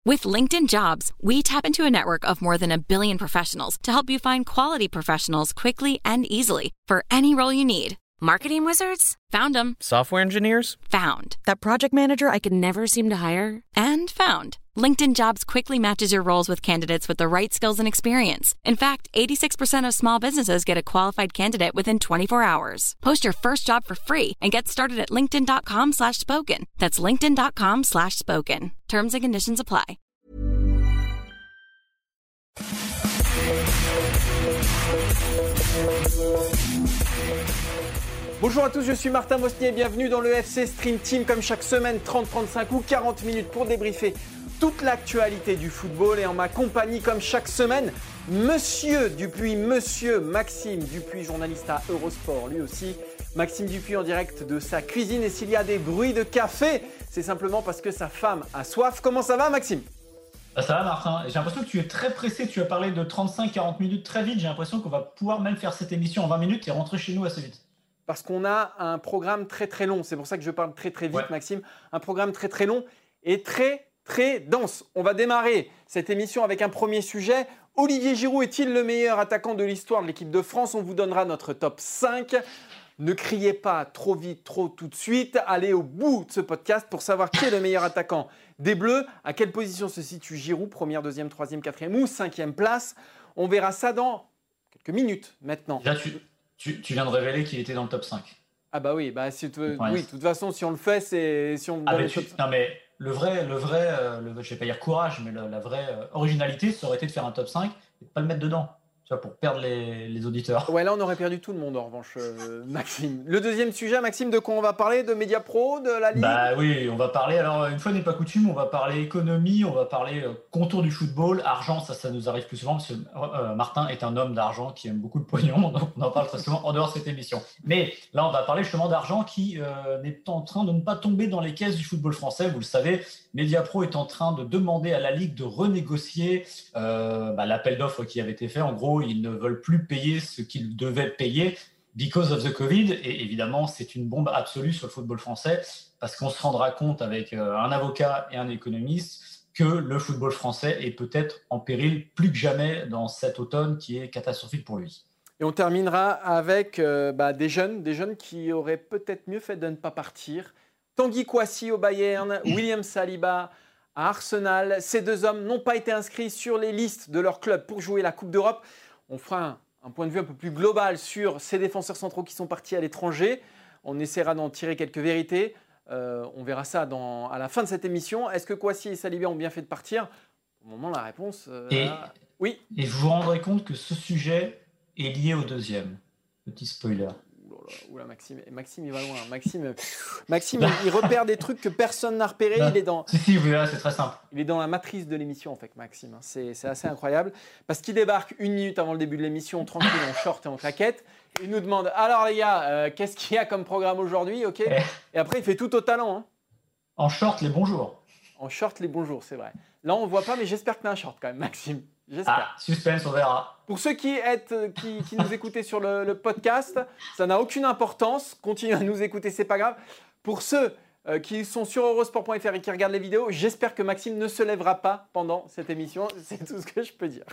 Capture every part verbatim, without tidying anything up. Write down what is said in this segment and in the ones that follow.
With LinkedIn Jobs, we tap into a network of more than a billion professionals to help you find quality professionals quickly and easily for any role you need. Marketing wizards? Found them. Software engineers? Found. That project manager I could never seem to hire? And found. LinkedIn Jobs quickly matches your roles with candidates with the right skills and experience. In fact, eighty-six percent of small businesses get a qualified candidate within twenty-four hours. Post your first job for free and get started at linkedin.com slash spoken. That's linkedin.com slash spoken. Terms and conditions apply. Bonjour à tous, je suis Martin Mosnier et bienvenue dans le F C Stream Team. Comme chaque semaine, trente, trente-cinq ou quarante minutes pour débriefer toute l'actualité du football. Et en ma compagnie, comme chaque semaine, Monsieur Dupuis, Monsieur Maxime Dupuis, journaliste à Eurosport, lui aussi. Maxime Dupuis en direct de sa cuisine. Et s'il y a des bruits de café, c'est simplement parce que sa femme a soif. Comment ça va, Maxime ? Ça va, Martin. J'ai l'impression que tu es très pressé. Tu as parlé de trente-cinq à quarante minutes très vite. J'ai l'impression qu'on va pouvoir même faire cette émission en vingt minutes et rentrer chez nous assez vite. Parce qu'on a un programme très très long. C'est pour ça que je parle très très vite, ouais. Maxime. Un programme très très long et très très dense. On va démarrer cette émission avec un premier sujet. Olivier Giroud est-il le meilleur attaquant de l'histoire de l'équipe de France ? On vous donnera notre top cinq. Ne criez pas trop vite, trop tout de suite. Allez au bout de ce podcast pour savoir qui est le meilleur attaquant des Bleus. À quelle position se situe Giroud ? Première, deuxième, troisième, quatrième ou cinquième place. On verra ça dans quelques minutes maintenant. Là, tu, tu, tu viens de révéler qu'il était dans le top cinq. Ah bah oui, bah si tu veux, oui, de toute façon, si on le fait, c'est si on. Ah mais tu, non mais le vrai, le vrai, euh, le, je vais pas dire courage, mais la, la vraie euh, originalité, ça aurait été de faire un top cinq et de pas le mettre dedans. Tu vois, pour perdre les, les auditeurs. Ouais, là, on aurait perdu tout le monde, en revanche, euh, Maxime. Le deuxième sujet, Maxime, de quoi on va parler ? De Mediapro, de la Ligue ? Bah oui, on va parler, alors une fois n'est pas coutume, on va parler économie, on va parler euh, contour du football, argent, ça, ça nous arrive plus souvent, parce que euh, Martin est un homme d'argent qui aime beaucoup le pognon, donc on en parle très souvent en dehors de cette émission. Mais là, on va parler justement d'argent qui euh, est en train de ne pas tomber dans les caisses du football français. Vous le savez, Mediapro est en train de demander à la Ligue de renégocier euh, bah, l'appel d'offres qui avait été fait. En gros, ils ne veulent plus payer ce qu'ils devaient payer because of the Covid. Et évidemment, c'est une bombe absolue sur le football français parce qu'on se rendra compte avec un avocat et un économiste que le football français est peut-être en péril plus que jamais dans cet automne qui est catastrophique pour lui. Et on terminera avec euh, bah, des jeunes, des jeunes qui auraient peut-être mieux fait de ne pas partir. Tanguy Kouassi au Bayern, William Saliba à Arsenal. Ces deux hommes n'ont pas été inscrits sur les listes de leur club pour jouer la Coupe d'Europe. On fera un, un point de vue un peu plus global sur ces défenseurs centraux qui sont partis à l'étranger. On essaiera d'en tirer quelques vérités. Euh, on verra ça dans, à la fin de cette émission. Est-ce que Kouassi et Saliba ont bien fait de partir ? Au moment, la réponse… Euh, et, là, oui. Et vous vous rendrez compte que ce sujet est lié au deuxième. Petit spoiler. Oula, Maxime, Maxime, il va loin. Maxime, Maxime il repère des trucs que personne n'a repéré. Il est dans. Si, si, oui, là, c'est très simple. Il est dans la matrice de l'émission, en fait, Maxime. C'est, c'est assez incroyable. Parce qu'il débarque une minute avant le début de l'émission, tranquille, en short et en claquette. Il nous demande alors, les gars, euh, qu'est-ce qu'il y a comme programme aujourd'hui, ok ? Et après, il fait tout au talent. Hein. En short, les bonjours. En short, les bonjours, c'est vrai. Là, on ne voit pas, mais j'espère que tu as un short quand même, Maxime. J'espère. Ah, suspense, on verra. Pour ceux qui, êtes, qui, qui nous écoutez sur le, le podcast, ça n'a aucune importance. Continuez à nous écouter, c'est pas grave. Pour ceux euh, qui sont sur eurosport point f r et qui regardent les vidéos, j'espère que Maxime ne se lèvera pas pendant cette émission. C'est tout ce que je peux dire.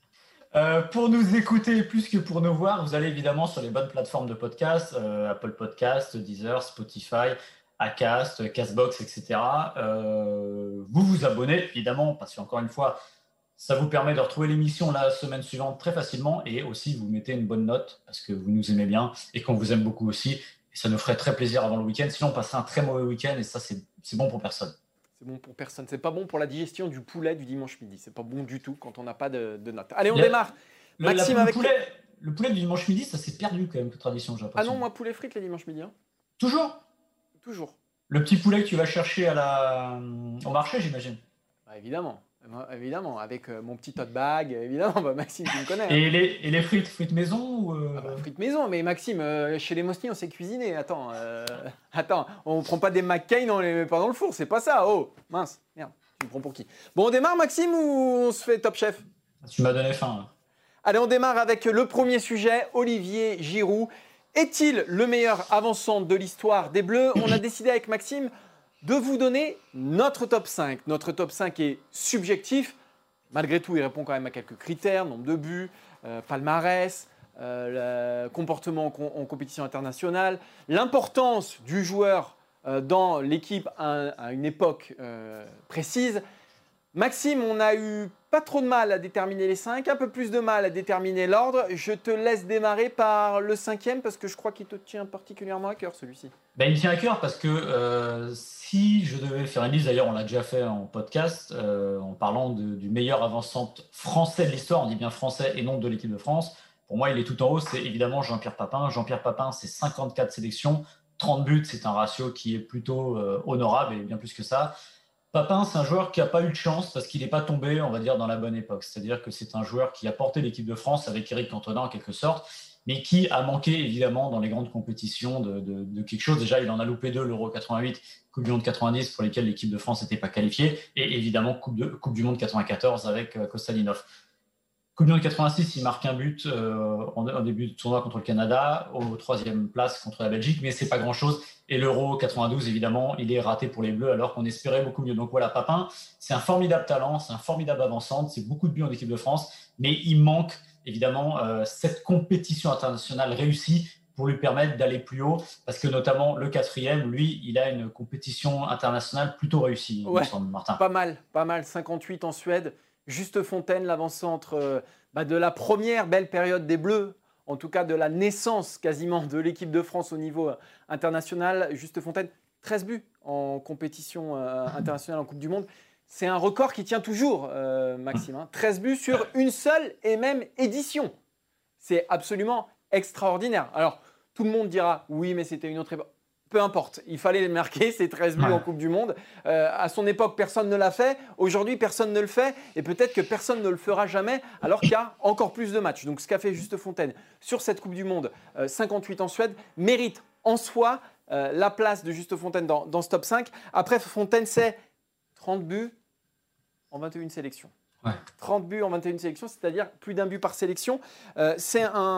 Euh, pour nous écouter plus que pour nous voir, vous allez évidemment sur les bonnes plateformes de podcast, euh, Apple Podcast, Deezer, Spotify, Acast, Castbox, et cetera. Euh, vous vous abonnez évidemment parce qu'encore une fois, ça vous permet de retrouver l'émission la semaine suivante très facilement et aussi vous mettez une bonne note parce que vous nous aimez bien et qu'on vous aime beaucoup aussi. Et ça nous ferait très plaisir avant le week-end. Sinon, on passerait un très mauvais week-end et ça, c'est, c'est bon pour personne. C'est bon pour personne. C'est pas bon pour la digestion du poulet du dimanche midi. C'est pas bon du tout quand on n'a pas de, de notes. Allez, on le, démarre. Le, Maxime la, avec… Le poulet, le poulet du dimanche midi, ça s'est perdu quand même que tradition, j'ai l'impression. Ah non, moi, poulet frites les dimanches midi. Hein. Toujours Toujours. Le petit poulet que tu vas chercher à la... au marché, j'imagine. Bah, évidemment. Évidemment, avec euh, mon petit tote bag, évidemment, bah, Maxime, tu me connais. Hein. Et, les, et les frites, frites maison ou euh... ah bah, frites maison, mais Maxime, euh, chez les Mosniers, on sait cuisiner. Attends, euh, attends, on prend pas des McCain, on les met pas dans le four, c'est pas ça. Oh, mince, merde, tu me prends pour qui ? Bon, on démarre, Maxime, ou on se fait Top Chef ? Tu m'as donné faim. Là. Allez, on démarre avec le premier sujet, Olivier Giroud. Est-il le meilleur avant-centre de l'histoire des Bleus ? On a décidé avec Maxime de vous donner notre top cinq. Notre top cinq est subjectif. Malgré tout, il répond quand même à quelques critères, nombre de buts, euh, palmarès, euh, le comportement en, en compétition internationale, l'importance du joueur euh, dans l'équipe à, à une époque euh, précise. Maxime, on a eu pas trop de mal à déterminer les cinq, un peu plus de mal à déterminer l'ordre. Je te laisse démarrer par le cinquième parce que je crois qu'il te tient particulièrement à cœur celui-ci. Ben, il me tient à cœur parce que euh, si je devais faire une liste, d'ailleurs on l'a déjà fait en podcast, euh, en parlant de, du meilleur avant-centre français de l'histoire, on dit bien français et non de l'équipe de France. Pour moi, il est tout en haut, c'est évidemment Jean-Pierre Papin. Jean-Pierre Papin, c'est cinquante-quatre sélections, trente buts, c'est un ratio qui est plutôt euh, honorable et bien plus que ça. Papin, c'est un joueur qui n'a pas eu de chance parce qu'il n'est pas tombé, on va dire, dans la bonne époque. C'est-à-dire que c'est un joueur qui a porté l'équipe de France avec Éric Cantona en quelque sorte, mais qui a manqué évidemment dans les grandes compétitions de, de, de quelque chose. Déjà, il en a loupé deux, l'Euro quatre-vingt-huit, Coupe du Monde quatre-vingt-dix, pour lesquelles l'équipe de France n'était pas qualifiée, et évidemment Coupe, de, coupe du Monde quatre-vingt-quatorze avec euh, Kostalinov. Coupe du Monde quatre-vingt-six, il marque un but euh, en, en début de tournoi contre le Canada, au troisième place contre la Belgique, mais c'est pas grand-chose. Et l'Euro quatre-vingt-douze, évidemment, il est raté pour les Bleus alors qu'on espérait beaucoup mieux. Donc voilà, Papin, c'est un formidable talent, c'est un formidable avant-centre, c'est beaucoup de buts en équipe de France, mais il manque évidemment euh, cette compétition internationale réussie pour lui permettre d'aller plus haut, parce que notamment le quatrième, lui, il a une compétition internationale plutôt réussie, ouais, me semble, Martin. Pas mal, pas mal, cinquante-huit en Suède. Juste Fontaine, l'avant-centre euh, bah de la première belle période des Bleus, en tout cas de la naissance quasiment de l'équipe de France au niveau euh, international. Juste Fontaine, treize buts en compétition euh, internationale en Coupe du Monde. C'est un record qui tient toujours, euh, Maxime. Hein. treize buts sur une seule et même édition. C'est absolument extraordinaire. Alors, tout le monde dira, oui, mais c'était une autre époque. Peu importe, il fallait les marquer, ces treize buts ouais. en Coupe du Monde. Euh, à son époque, personne ne l'a fait. Aujourd'hui, personne ne le fait. Et peut-être que personne ne le fera jamais, alors qu'il y a encore plus de matchs. Donc, ce qu'a fait Juste Fontaine sur cette Coupe du Monde, euh, cinquante-huit en Suède, mérite en soi euh, la place de Juste Fontaine dans, dans ce top cinq. Après, Fontaine, c'est trente buts en vingt et une sélections. Ouais. trente buts en vingt et une sélections, c'est-à-dire plus d'un but par sélection. Euh, c'est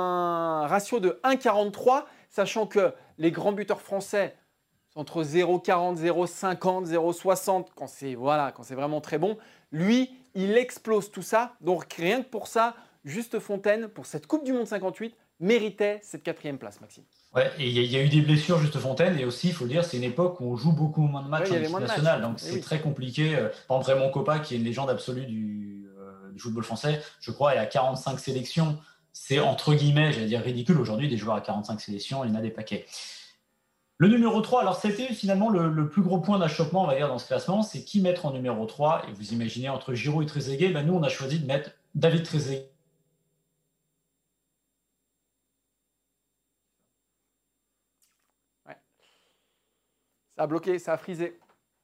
un ratio de un virgule quarante-trois, sachant que les grands buteurs français sont entre zéro virgule quarante, zéro virgule cinquante, zéro virgule soixante, quand c'est voilà, quand c'est vraiment très bon. Lui, il explose tout ça. Donc rien que pour ça, Juste Fontaine, pour cette Coupe du Monde cinquante-huit, méritait cette quatrième place, Maxime. Ouais, et il y, y a eu des blessures, Juste Fontaine, et aussi, il faut le dire, c'est une époque où on joue beaucoup moins de matchs ouais, en équipe nationale, donc c'est oui. très compliqué. Par exemple, Raymond Kopa, qui est une légende absolue du, euh, du football français, je crois, est à quarante-cinq sélections. C'est entre guillemets, j'allais dire ridicule aujourd'hui, des joueurs à quarante-cinq sélections, il y en a des paquets. Le numéro trois, alors c'était finalement le, le plus gros point d'achoppement, on va dire, dans ce classement, c'est qui mettre en numéro trois. Et vous imaginez, entre Giroud et Trezeguet, ben nous, on a choisi de mettre David Trezeguet. Ça a bloqué, ça a frisé.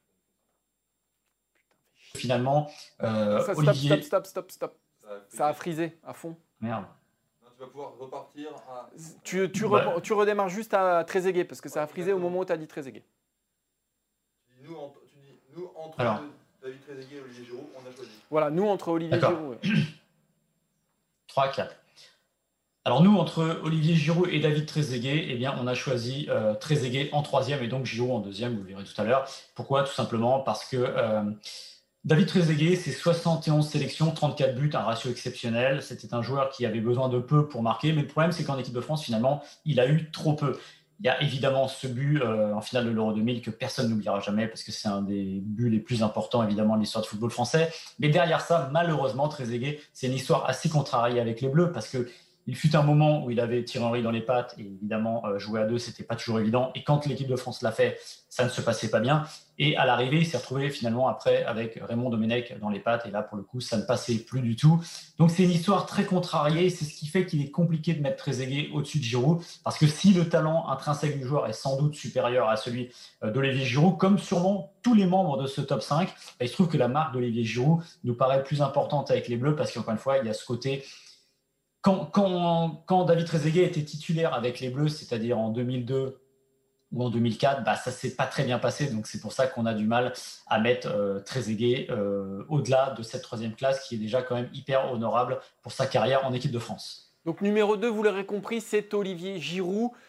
Finalement, euh, ça, stop, Olivier... stop, stop, stop, stop. Ça a frisé à fond. Merde. Non, tu vas pouvoir repartir à... Tu, tu, ouais. re, tu redémarres juste à Trezeguet, parce que ça a frisé au moment où tu as dit Trezeguet. Tu dis nous, en, tu dis, nous entre Alors. David Trezeguet et Olivier Giroud, on a choisi. Voilà, nous entre Olivier Giroud. Ouais. trois, quatre. Alors nous, entre Olivier Giroud et David Trezeguet, eh bien, on a choisi euh, Trezeguet en troisième et donc Giroud en deuxième, vous le verrez tout à l'heure. Pourquoi ? Tout simplement parce que euh, David Trezeguet, c'est soixante et onze sélections, trente-quatre buts, un ratio exceptionnel. C'était un joueur qui avait besoin de peu pour marquer, mais le problème, c'est qu'en équipe de France, finalement, il a eu trop peu. Il y a évidemment ce but euh, en finale de l'Euro deux mille que personne n'oubliera jamais parce que c'est un des buts les plus importants, évidemment, de l'histoire du football français. Mais derrière ça, malheureusement, Trezeguet, c'est une histoire assez contrariée avec les Bleus parce que il fut un moment où il avait Thierry Henry dans les pattes et évidemment euh, jouer à deux, c'était pas toujours évident. Et quand l'équipe de France l'a fait, ça ne se passait pas bien. Et à l'arrivée, il s'est retrouvé finalement après avec Raymond Domenech dans les pattes. Et là, pour le coup, ça ne passait plus du tout. Donc c'est une histoire très contrariée. C'est ce qui fait qu'il est compliqué de mettre Trezeguet au-dessus de Giroud. Parce que si le talent intrinsèque du joueur est sans doute supérieur à celui d'Olivier Giroud, comme sûrement tous les membres de ce top cinq, bah, il se trouve que la marque d'Olivier Giroud nous paraît plus importante avec les Bleus parce qu'encore une fois, il y a ce côté... Quand, quand, quand David Trezeguet était titulaire avec les Bleus, c'est-à-dire en deux mille deux ou en deux mille quatre, bah, ça ne s'est pas très bien passé. Donc, c'est pour ça qu'on a du mal à mettre euh, Trezeguet euh, au-delà de cette troisième classe qui est déjà quand même hyper honorable pour sa carrière en équipe de France. Donc, numéro deux, vous l'aurez compris, c'est Olivier Giroud.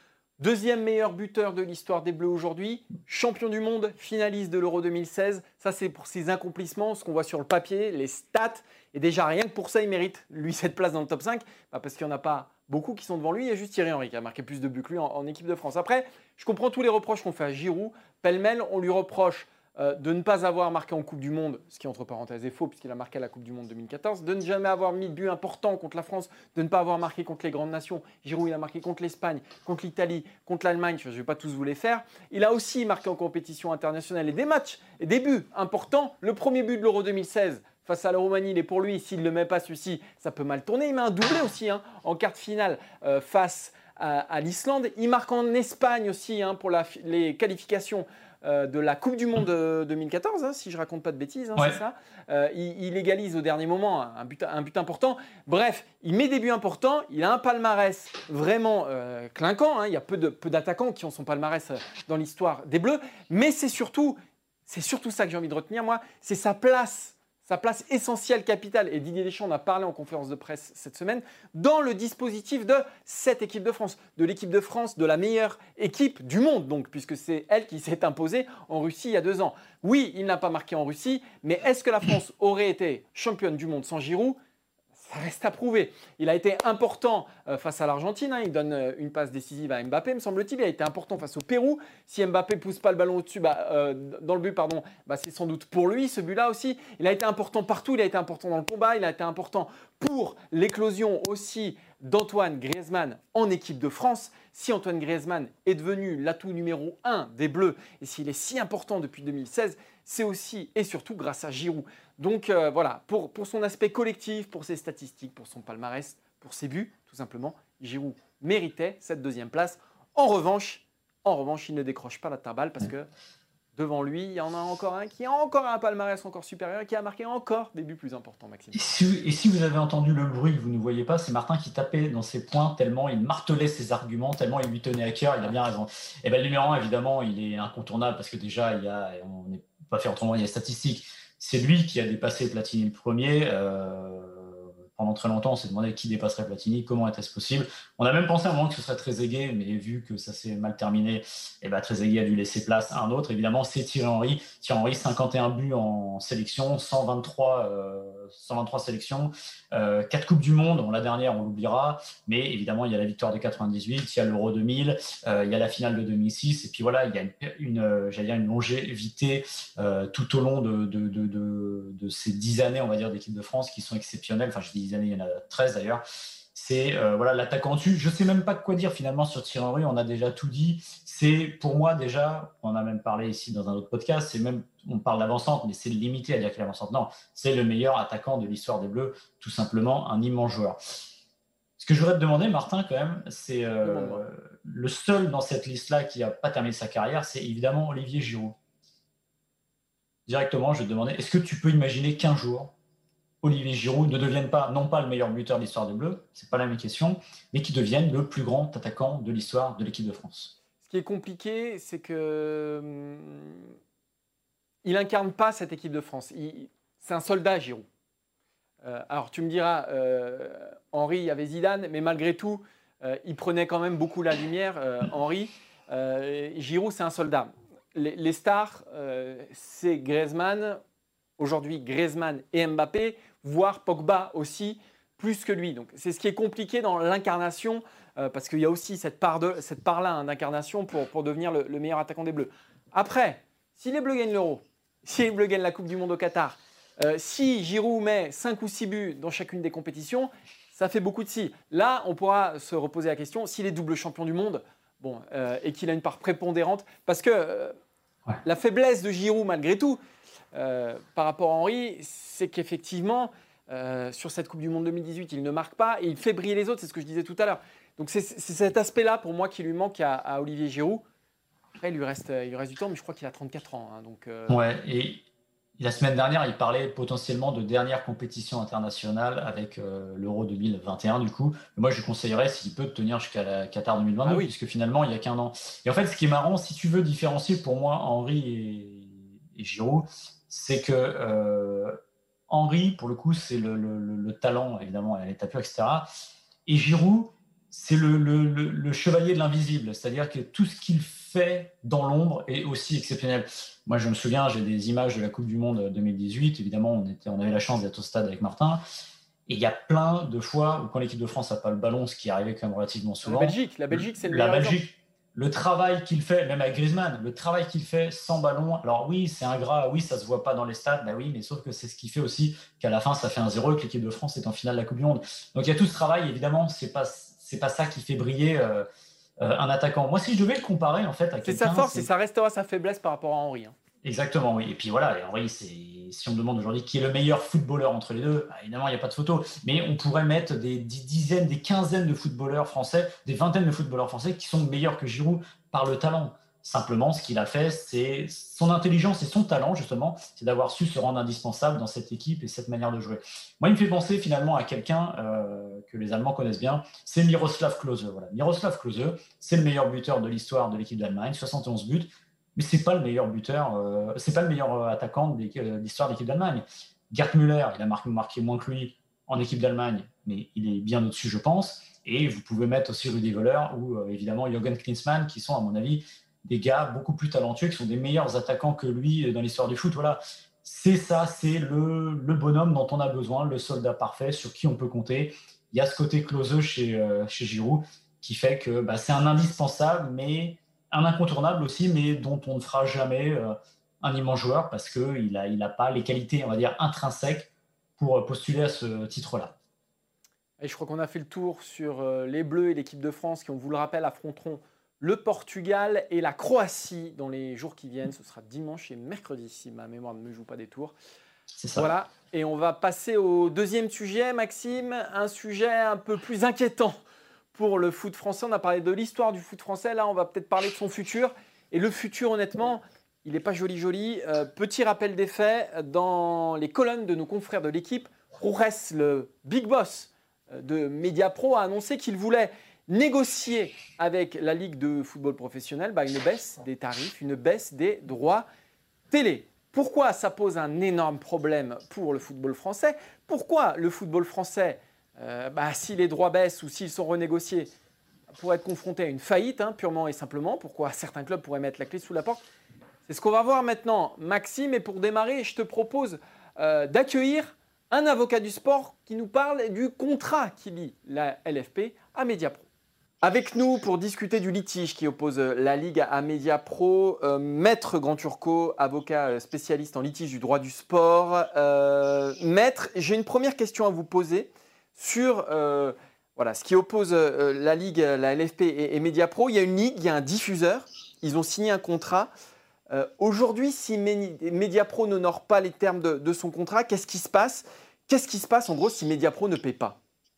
Deuxième meilleur buteur de l'histoire des Bleus aujourd'hui, champion du monde, finaliste de l'Euro deux mille seize. Ça, c'est pour ses accomplissements, ce qu'on voit sur le papier, les stats. Et déjà, rien que pour ça, il mérite, lui, cette place dans le top cinq, bah, parce qu'il n'y en a pas beaucoup qui sont devant lui. Il y a juste Thierry Henry qui a marqué plus de buts que lui en, en équipe de France. Après, je comprends tous les reproches qu'on fait à Giroud. Pêle-mêle, on lui reproche euh, de ne pas avoir marqué en Coupe du Monde, ce qui, entre parenthèses, est faux, puisqu'il a marqué à la Coupe du Monde deux mille quatorze, de ne jamais avoir mis de but important contre la France, de ne pas avoir marqué contre les grandes nations. Giroud, il a marqué contre l'Espagne, contre l'Italie, contre l'Allemagne. Je ne vais pas tous vous les faire. Il a aussi marqué en compétition internationale et des matchs et des buts importants. Le premier but de l'Euro deux mille seize, face à la Roumanie, il est pour lui. S'il ne le met pas, celui-ci, ça peut mal tourner. Il met un doublé aussi hein, en quart de finale euh, face à, à l'Islande. Il marque en Espagne aussi hein, pour la, les qualifications euh, de la Coupe du Monde de deux mille quatorze, hein, si je ne raconte pas de bêtises, hein, ouais. c'est ça. Euh, il, il égalise au dernier moment un but, un but important. Bref, il met des buts importants. Il a un palmarès vraiment euh, clinquant. Hein. Il y a peu, de, peu d'attaquants qui ont son palmarès dans l'histoire des Bleus. Mais c'est surtout, c'est surtout ça que j'ai envie de retenir, moi. C'est sa place. Sa place essentielle, capitale, et Didier Deschamps en a parlé en conférence de presse cette semaine, dans le dispositif de cette équipe de France, de l'équipe de France, de la meilleure équipe du monde, donc, puisque c'est elle qui s'est imposée en Russie il y a deux ans. Oui, il n'a pas marqué en Russie, mais est-ce que la France aurait été championne du monde sans Giroud ? Ça reste à prouver. Il a été important euh, face à l'Argentine. Hein. Il donne euh, une passe décisive à Mbappé, me semble-t-il. Il a été important face au Pérou. Si Mbappé ne pousse pas le ballon au-dessus, bah, euh, dans le but, pardon, bah, c'est sans doute pour lui, ce but-là aussi. Il a été important partout. Il a été important dans le combat. Il a été important pour l'éclosion aussi d'Antoine Griezmann en équipe de France. Si Antoine Griezmann est devenu l'atout numéro un des Bleus et s'il est si important depuis deux mille seize, c'est aussi et surtout grâce à Giroud. Donc euh, voilà, pour, pour son aspect collectif, pour ses statistiques, pour son palmarès, pour ses buts, tout simplement, Giroud méritait cette deuxième place. En revanche, en revanche, il ne décroche pas la timbale parce que devant lui, il y en a encore un qui a encore un palmarès encore supérieur et qui a marqué encore des buts plus importants, Maxime. Et si, et si vous avez entendu le bruit que vous ne voyez pas, c'est Martin qui tapait dans ses poings tellement il martelait ses arguments, tellement il lui tenait à cœur, il a bien raison. Et bien le numéro un, évidemment, il est incontournable parce que déjà, il y a, on n'est pas fait autrement, il y a les statistiques. C'est lui qui a dépassé Platini le premier. Euh, pendant très longtemps, on s'est demandé qui dépasserait Platini, comment était-ce possible. On a même pensé à un moment que ce serait Trezeguet, mais vu que ça s'est mal terminé, eh ben, Trezeguet a dû laisser place à un autre. Évidemment, c'est Thierry Henry. Thierry Henry, cinquante et un buts en sélection, cent vingt-trois, euh, cent vingt-trois sélections, euh, quatre Coupes du Monde. Bon, la dernière, on l'oubliera. Mais évidemment, il y a la victoire de quatre-vingt-dix-huit, il y a l'Euro deux mille, euh, il y a la finale de deux mille six. Et puis voilà, il y a une, une, euh, j'allais dire une longévité euh, tout au long de, de, de, de, de ces dix années, on va dire, d'équipe de France qui sont exceptionnelles. Enfin, je dis dix années, il y en a treize d'ailleurs. C'est euh, voilà, l'attaquant dessus. Je ne sais même pas quoi dire finalement sur Thierry Henry, on a déjà tout dit. C'est pour moi déjà, on en a même parlé ici dans un autre podcast, c'est même, on parle d'avant-centre, mais c'est limité à dire qu'il est avant-centre. Non, c'est le meilleur attaquant de l'histoire des Bleus, tout simplement un immense joueur. Ce que je voudrais te demander, Martin, quand même, c'est euh, le seul dans cette liste-là qui n'a pas terminé sa carrière, c'est évidemment Olivier Giroud. Directement, je vais te demander, est-ce que tu peux imaginer qu'un jour, Olivier Giroud ne devienne pas, non pas le meilleur buteur de l'histoire des Bleus, c'est pas la même question, mais qu'il devienne le plus grand attaquant de l'histoire de l'équipe de France? Ce qui est compliqué, c'est que hum, il incarne pas cette équipe de France. Il, c'est un soldat, Giroud. Euh, alors tu me diras, euh, Henry, il y avait Zidane, mais malgré tout, euh, il prenait quand même beaucoup la lumière, euh, Henry. Euh, Giroud, c'est un soldat. Les, les stars, euh, c'est Griezmann, aujourd'hui Griezmann et Mbappé, voire Pogba aussi, plus que lui. Donc c'est ce qui est compliqué dans l'incarnation, euh, parce qu'il y a aussi cette, part de, cette part-là hein, d'incarnation pour, pour devenir le, le meilleur attaquant des Bleus. Après, si les Bleus gagnent l'Euro, si les Bleus gagnent la Coupe du Monde au Qatar, euh, si Giroud met cinq ou six buts dans chacune des compétitions, ça fait beaucoup de si. Là, on pourra se reposer la question, s'il est double champion du monde, bon, euh, et qu'il a une part prépondérante, parce que euh, ouais. la faiblesse de Giroud, malgré tout, Euh, par rapport à Henry, c'est qu'effectivement, euh, sur cette Coupe du Monde deux mille dix-huit, il ne marque pas et il fait briller les autres, c'est ce que je disais tout à l'heure. Donc c'est, c'est cet aspect-là pour moi qui lui manque à, à Olivier Giroud. Après, il lui reste, il lui reste du temps, mais je crois qu'il a trente-quatre ans. Hein, donc, euh... Ouais, et la semaine dernière, il parlait potentiellement de dernière compétition internationale avec euh, l'Euro deux mille vingt et un du coup. Mais moi, je lui conseillerais s'il peut tenir jusqu'à la Qatar deux mille vingt-deux, ah oui. puisque finalement, il n'y a qu'un an. Et en fait, ce qui est marrant, si tu veux différencier pour moi Henry et, et Giroud, c'est que euh, Henry, pour le coup, c'est le, le, le talent, évidemment, à l'état pur, et cetera. Et Giroud, c'est le, le, le, le chevalier de l'invisible, c'est-à-dire que tout ce qu'il fait dans l'ombre est aussi exceptionnel. Moi, je me souviens, j'ai des images de la Coupe du Monde deux mille dix-huit. Évidemment, on, était, on avait la chance d'être au stade avec Martin. Et il y a plein de fois où quand l'équipe de France n'a pas le ballon, ce qui arrivait quand même relativement souvent. La Belgique, la Belgique, c'est le la meilleur Belgique, exemple. Le travail qu'il fait, même avec Griezmann, le travail qu'il fait sans ballon. Alors oui, c'est ingrat, oui, ça se voit pas dans les stades, bah oui, mais sauf que c'est ce qui fait aussi qu'à la fin, ça fait un zéro et que l'équipe de France est en finale de la Coupe du Monde. Donc il y a tout ce travail, évidemment, c'est pas c'est pas ça qui fait briller euh, euh, un attaquant. Moi, si je devais le comparer en fait à quelqu'un, c'est sa force c'est... et ça restera sa faiblesse par rapport à Henry. Hein. Exactement, oui. Et puis voilà, et Henry, c'est... si on me demande aujourd'hui qui est le meilleur footballeur entre les deux, bah, évidemment, il n'y a pas de photo. Mais on pourrait mettre des dizaines, des quinzaines de footballeurs français, des vingtaines de footballeurs français qui sont meilleurs que Giroud par le talent. Simplement, ce qu'il a fait, c'est son intelligence et son talent, justement, c'est d'avoir su se rendre indispensable dans cette équipe et cette manière de jouer. Moi, il me fait penser finalement à quelqu'un euh, que les Allemands connaissent bien, c'est Miroslav Klose. Voilà. Miroslav Klose, c'est le meilleur buteur de l'histoire de l'équipe d'Allemagne, soixante et onze buts, mais c'est pas le meilleur buteur, euh, c'est pas le meilleur attaquant de l'histoire de l'équipe d'Allemagne. Gerd Müller, il a marqué, marqué moins que lui en équipe d'Allemagne, mais il est bien au-dessus, je pense. Et vous pouvez mettre aussi Rudi Völler ou euh, évidemment Jürgen Klinsmann, qui sont, à mon avis, des gars beaucoup plus talentueux, qui sont des meilleurs attaquants que lui dans l'histoire du foot. Voilà, c'est ça, c'est le, le bonhomme dont on a besoin, le soldat parfait sur qui on peut compter. Il y a ce côté Klose chez, euh, chez Giroud qui fait que bah, c'est un indispensable, mais un incontournable aussi, mais dont on ne fera jamais euh, un immense joueur parce qu'il n'a il a pas les qualités, on va dire, intrinsèques pour postuler à ce titre-là. Et je crois qu'on a fait le tour sur euh, les Bleus et l'équipe de France qui, on vous le rappelle, affronteront le Portugal et la Croatie dans les jours qui viennent. Ce sera dimanche et mercredi, si ma mémoire ne me joue pas des tours. C'est ça. Voilà. Et on va passer au deuxième sujet, Maxime. Un sujet un peu plus inquiétant pour le foot français. On a parlé de l'histoire du foot français. Là, on va peut-être parler de son futur. Et le futur, honnêtement, il n'est pas joli, joli. Euh, petit rappel des faits. Dans les colonnes de nos confrères de l'équipe, Roures, le big boss de Mediapro, a annoncé qu'il voulait négocier avec la Ligue de football professionnel bah, une baisse des tarifs, une baisse des droits télé. Pourquoi ça pose un énorme problème pour le football français? Pourquoi le football français, euh, bah, si les droits baissent ou s'ils sont renégociés, pourrait être confronté à une faillite, hein, purement et simplement? Pourquoi certains clubs pourraient mettre la clé sous la porte? C'est ce qu'on va voir maintenant, Maxime. Et pour démarrer, je te propose euh, d'accueillir un avocat du sport qui nous parle du contrat qui lie la L F P à Mediapro. Avec nous pour discuter du litige qui oppose la Ligue à Mediapro, euh, Maître Grand Turco, avocat spécialiste en litige du droit du sport. Euh, Maître, j'ai une première question à vous poser sur euh, voilà, ce qui oppose euh, la Ligue, la L F P et, et Mediapro. Il y a une ligue, il y a un diffuseur, ils ont signé un contrat. Euh, aujourd'hui, si Mediapro n'honore pas les termes de, de son contrat, qu'est-ce qui se passe? Qu'est-ce qui se passe en gros si Mediapro ne paie pas?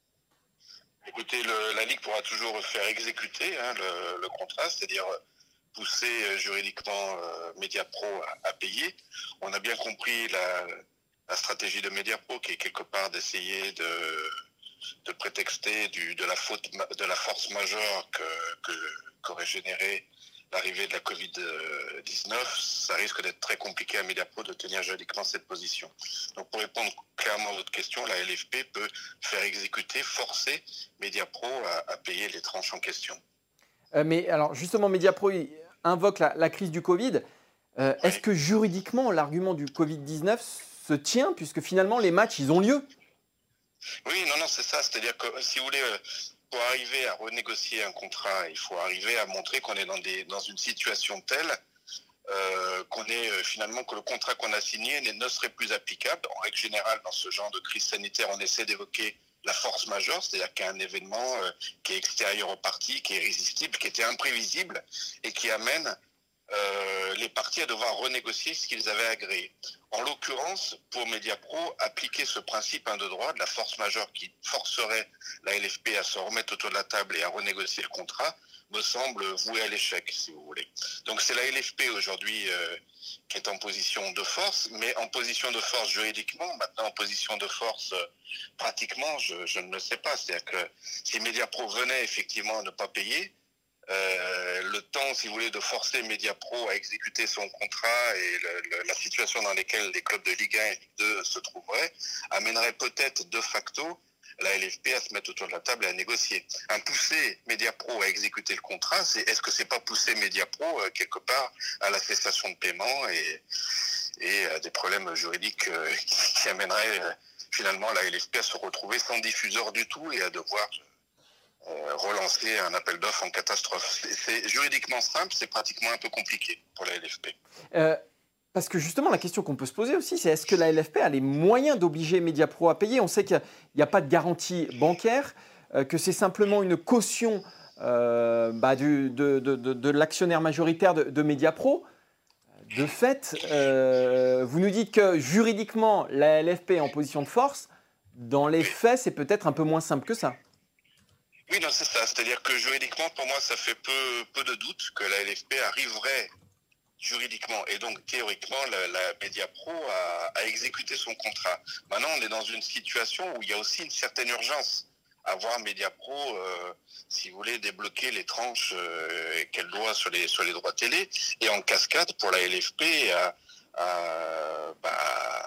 Écoutez, le, la Ligue pourra toujours faire exécuter hein, le, le contrat, c'est-à-dire pousser euh, juridiquement euh, Mediapro à, à payer. On a bien compris la, la stratégie de Mediapro qui est quelque part d'essayer de, de prétexter du, de, la faute, de la force majeure que, que, qu'aurait généré l'arrivée de la covid dix-neuf. Ça risque d'être très compliqué à Mediapro de tenir juridiquement cette position. Donc pour répondre clairement à votre question, la L F P peut faire exécuter, forcer Mediapro à, à payer les tranches en question. Euh, mais alors justement, Mediapro invoque la, la crise du Covid. Euh, oui. Est-ce que juridiquement, l'argument du covid dix-neuf se tient, puisque finalement les matchs, ils ont lieu? Oui, non, non, c'est ça. C'est-à-dire que si vous voulez... Pour arriver à renégocier un contrat, il faut arriver à montrer qu'on est dans, des, dans une situation telle euh, qu'on est euh, finalement que le contrat qu'on a signé ne serait plus applicable. En règle générale, dans ce genre de crise sanitaire, on essaie d'évoquer la force majeure, c'est-à-dire qu'il y a un événement euh, qui est extérieur aux parties, qui est irrésistible, qui était imprévisible et qui amène euh, les parties à devoir renégocier ce qu'ils avaient agréé. En l'occurrence, pour Mediapro, appliquer ce principe hein, de droit de la force majeure qui forcerait la L F P à se remettre autour de la table et à renégocier le contrat me semble voué à l'échec, si vous voulez. Donc c'est la L F P aujourd'hui euh, qui est en position de force, mais en position de force juridiquement, maintenant en position de force euh, pratiquement, je, je ne le sais pas. C'est-à-dire que si Mediapro venait effectivement à ne pas payer, Euh, le temps, si vous voulez, de forcer Mediapro à exécuter son contrat et le, le, la situation dans laquelle les clubs de Ligue un et Ligue deux se trouveraient, amènerait peut-être de facto la L F P à se mettre autour de la table et à négocier. Un pousser Mediapro à exécuter le contrat, c'est est-ce que c'est pas pousser Mediapro euh, quelque part à la cessation de paiement et, et à des problèmes juridiques euh, qui amèneraient euh, finalement la L F P à se retrouver sans diffuseur du tout et à devoir euh, relancer un appel d'offres en catastrophe. C'est, c'est juridiquement simple, c'est pratiquement un peu compliqué pour la L F P. Euh, parce que justement, la question qu'on peut se poser aussi, c'est est-ce que la L F P a les moyens d'obliger Mediapro à payer ? On sait qu'il n'y a, a pas de garantie bancaire, euh, que c'est simplement une caution euh, bah, du, de, de, de, de l'actionnaire majoritaire de, de Mediapro. De fait, euh, vous nous dites que juridiquement, la L F P est en position de force. Dans les faits, c'est peut-être un peu moins simple que ça. Oui, non, c'est ça. C'est-à-dire que juridiquement, pour moi, ça fait peu, peu de doute que la L F P arriverait juridiquement et donc théoriquement la, la Mediapro a, a exécuté son contrat. Maintenant, on est dans une situation où il y a aussi une certaine urgence à voir Mediapro, euh, si vous voulez, débloquer les tranches euh, qu'elle doit sur les, sur les droits télé et en cascade pour la L F P à, à, bah,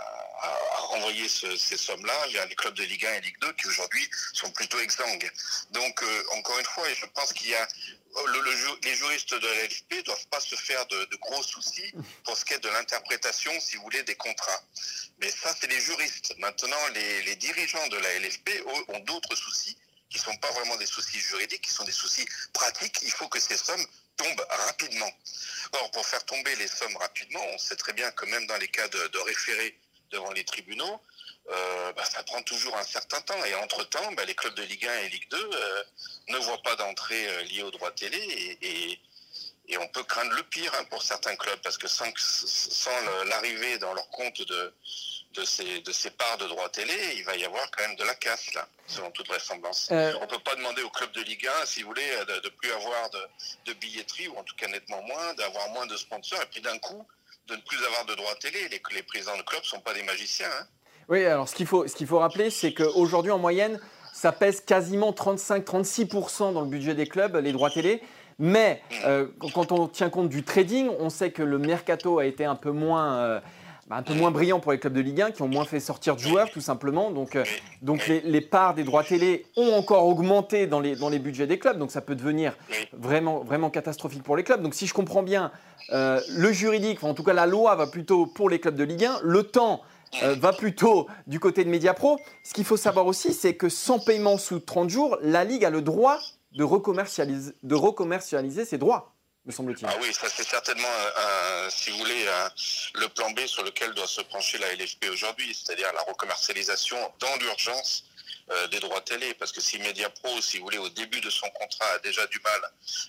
à renvoyer ce, ces sommes-là vers les clubs de Ligue un et Ligue deux qui aujourd'hui sont plutôt exsangues. Donc, euh, encore une fois, je pense qu'il y a Le, le, les juristes de la L F P ne doivent pas se faire de, de gros soucis pour ce qui est de l'interprétation, si vous voulez, des contrats. Mais ça, c'est les juristes. Maintenant, les, les dirigeants de la L F P eux, ont d'autres soucis qui ne sont pas vraiment des soucis juridiques, qui sont des soucis pratiques. Il faut que ces sommes tombent rapidement. Or, pour faire tomber les sommes rapidement, on sait très bien que même dans les cas de, de référés devant les tribunaux, Euh, bah, ça prend toujours un certain temps. Et entre-temps, bah, les clubs de Ligue un et Ligue deux euh, ne voient pas d'entrée euh, liée aux droits télé. Et, et, et on peut craindre le pire hein, pour certains clubs, parce que sans, sans l'arrivée dans leur compte de, de, ces, de ces parts de droits télé, il va y avoir quand même de la casse, là, selon toute vraisemblance. Euh... On ne peut pas demander aux clubs de Ligue un, si vous voulez, de ne plus avoir de, de billetterie, ou en tout cas nettement moins, d'avoir moins de sponsors, et puis d'un coup, de ne plus avoir de droits télé. Les, les présidents de clubs ne sont pas des magiciens, hein. Oui, alors ce qu'il faut, ce qu'il faut rappeler, c'est qu'aujourd'hui, en moyenne, ça pèse quasiment trente-cinq à trente-six pour cent dans le budget des clubs, les droits télé. Mais euh, quand on tient compte du trading, on sait que le mercato a été un peu moins, euh, un peu moins brillant pour les clubs de Ligue un, qui ont moins fait sortir de joueurs, tout simplement. Donc, euh, donc les, les parts des droits télé ont encore augmenté dans les, dans les budgets des clubs. Donc ça peut devenir vraiment, vraiment catastrophique pour les clubs. Donc si je comprends bien, euh, le juridique, enfin, en tout cas la loi va plutôt pour les clubs de Ligue un. Le temps Euh, va plutôt du côté de Mediapro. Ce qu'il faut savoir aussi, c'est que sans paiement sous trente jours, la Ligue a le droit de recommercialiser, de recommercialiser ses droits, me semble-t-il. Ah oui, ça c'est certainement, un, si vous voulez, un, le plan B sur lequel doit se pencher la L F P aujourd'hui, c'est-à-dire la recommercialisation dans l'urgence euh, des droits télé. Parce que si Mediapro, si vous voulez, au début de son contrat a déjà du mal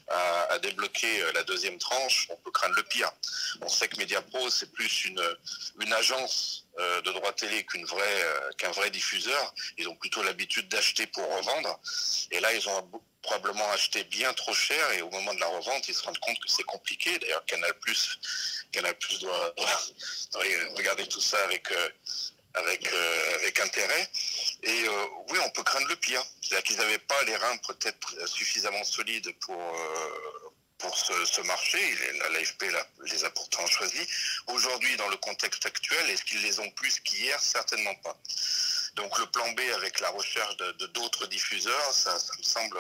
à, à débloquer la deuxième tranche, on peut craindre le pire. On sait que Mediapro, c'est plus une, une agence de droits télé qu'une vraie, euh, qu'un vrai diffuseur. Ils ont plutôt l'habitude d'acheter pour revendre. Et là, ils ont probablement acheté bien trop cher et au moment de la revente, ils se rendent compte que c'est compliqué. D'ailleurs, Canal+, Canal+ doit, doit, doit regarder tout ça avec, euh, avec, euh, avec intérêt. Et euh, oui, on peut craindre le pire. C'est-à-dire qu'ils n'avaient pas les reins peut-être suffisamment solides pour... Euh, pour ce, ce marché, la L F P là, les a pourtant choisis. Aujourd'hui, dans le contexte actuel, est-ce qu'ils les ont plus qu'hier ? Certainement pas. Donc le plan B avec la recherche de, de d'autres diffuseurs, ça, ça me semble,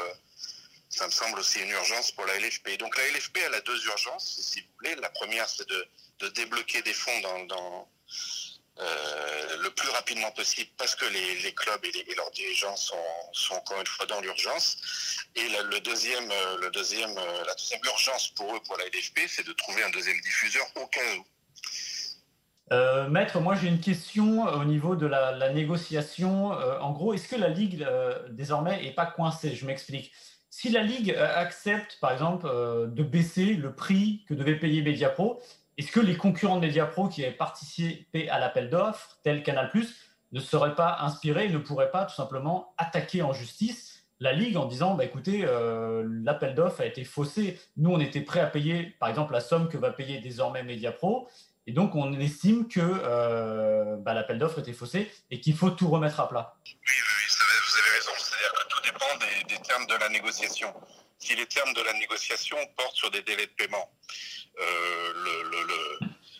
ça me semble aussi une urgence pour la L F P. Donc la L F P, elle a deux urgences, si vous voulez. La première, c'est de, de débloquer des fonds dans, dans euh, le plus rapidement possible, parce que les, les clubs et, les, et leurs dirigeants sont, sont encore une fois dans l'urgence. Et la, le deuxième, le deuxième, la deuxième urgence pour eux, pour la L F P, c'est de trouver un deuxième diffuseur au cas où. Euh, Maître, moi j'ai une question au niveau de la, la négociation. Euh, en gros, est-ce que la Ligue euh, désormais n'est pas coincée ? Je m'explique. Si la Ligue euh, accepte, par exemple, euh, de baisser le prix que devait payer Mediapro, est-ce que les concurrents de Mediapro qui avaient participé à l'appel d'offres, tel Canal+, ne seraient pas inspirés et ne pourraient pas tout simplement attaquer en justice la Ligue en disant bah, écoutez, euh, l'appel d'offres a été faussé. Nous, on était prêts à payer, par exemple, la somme que va payer désormais Mediapro. Et donc, on estime que euh, bah, l'appel d'offres était faussé et qu'il faut tout remettre à plat. Oui, oui, oui, vous avez raison. C'est-à-dire que tout dépend des, des termes de la négociation. Si les termes de la négociation portent sur des délais de paiement, euh, le, le, le,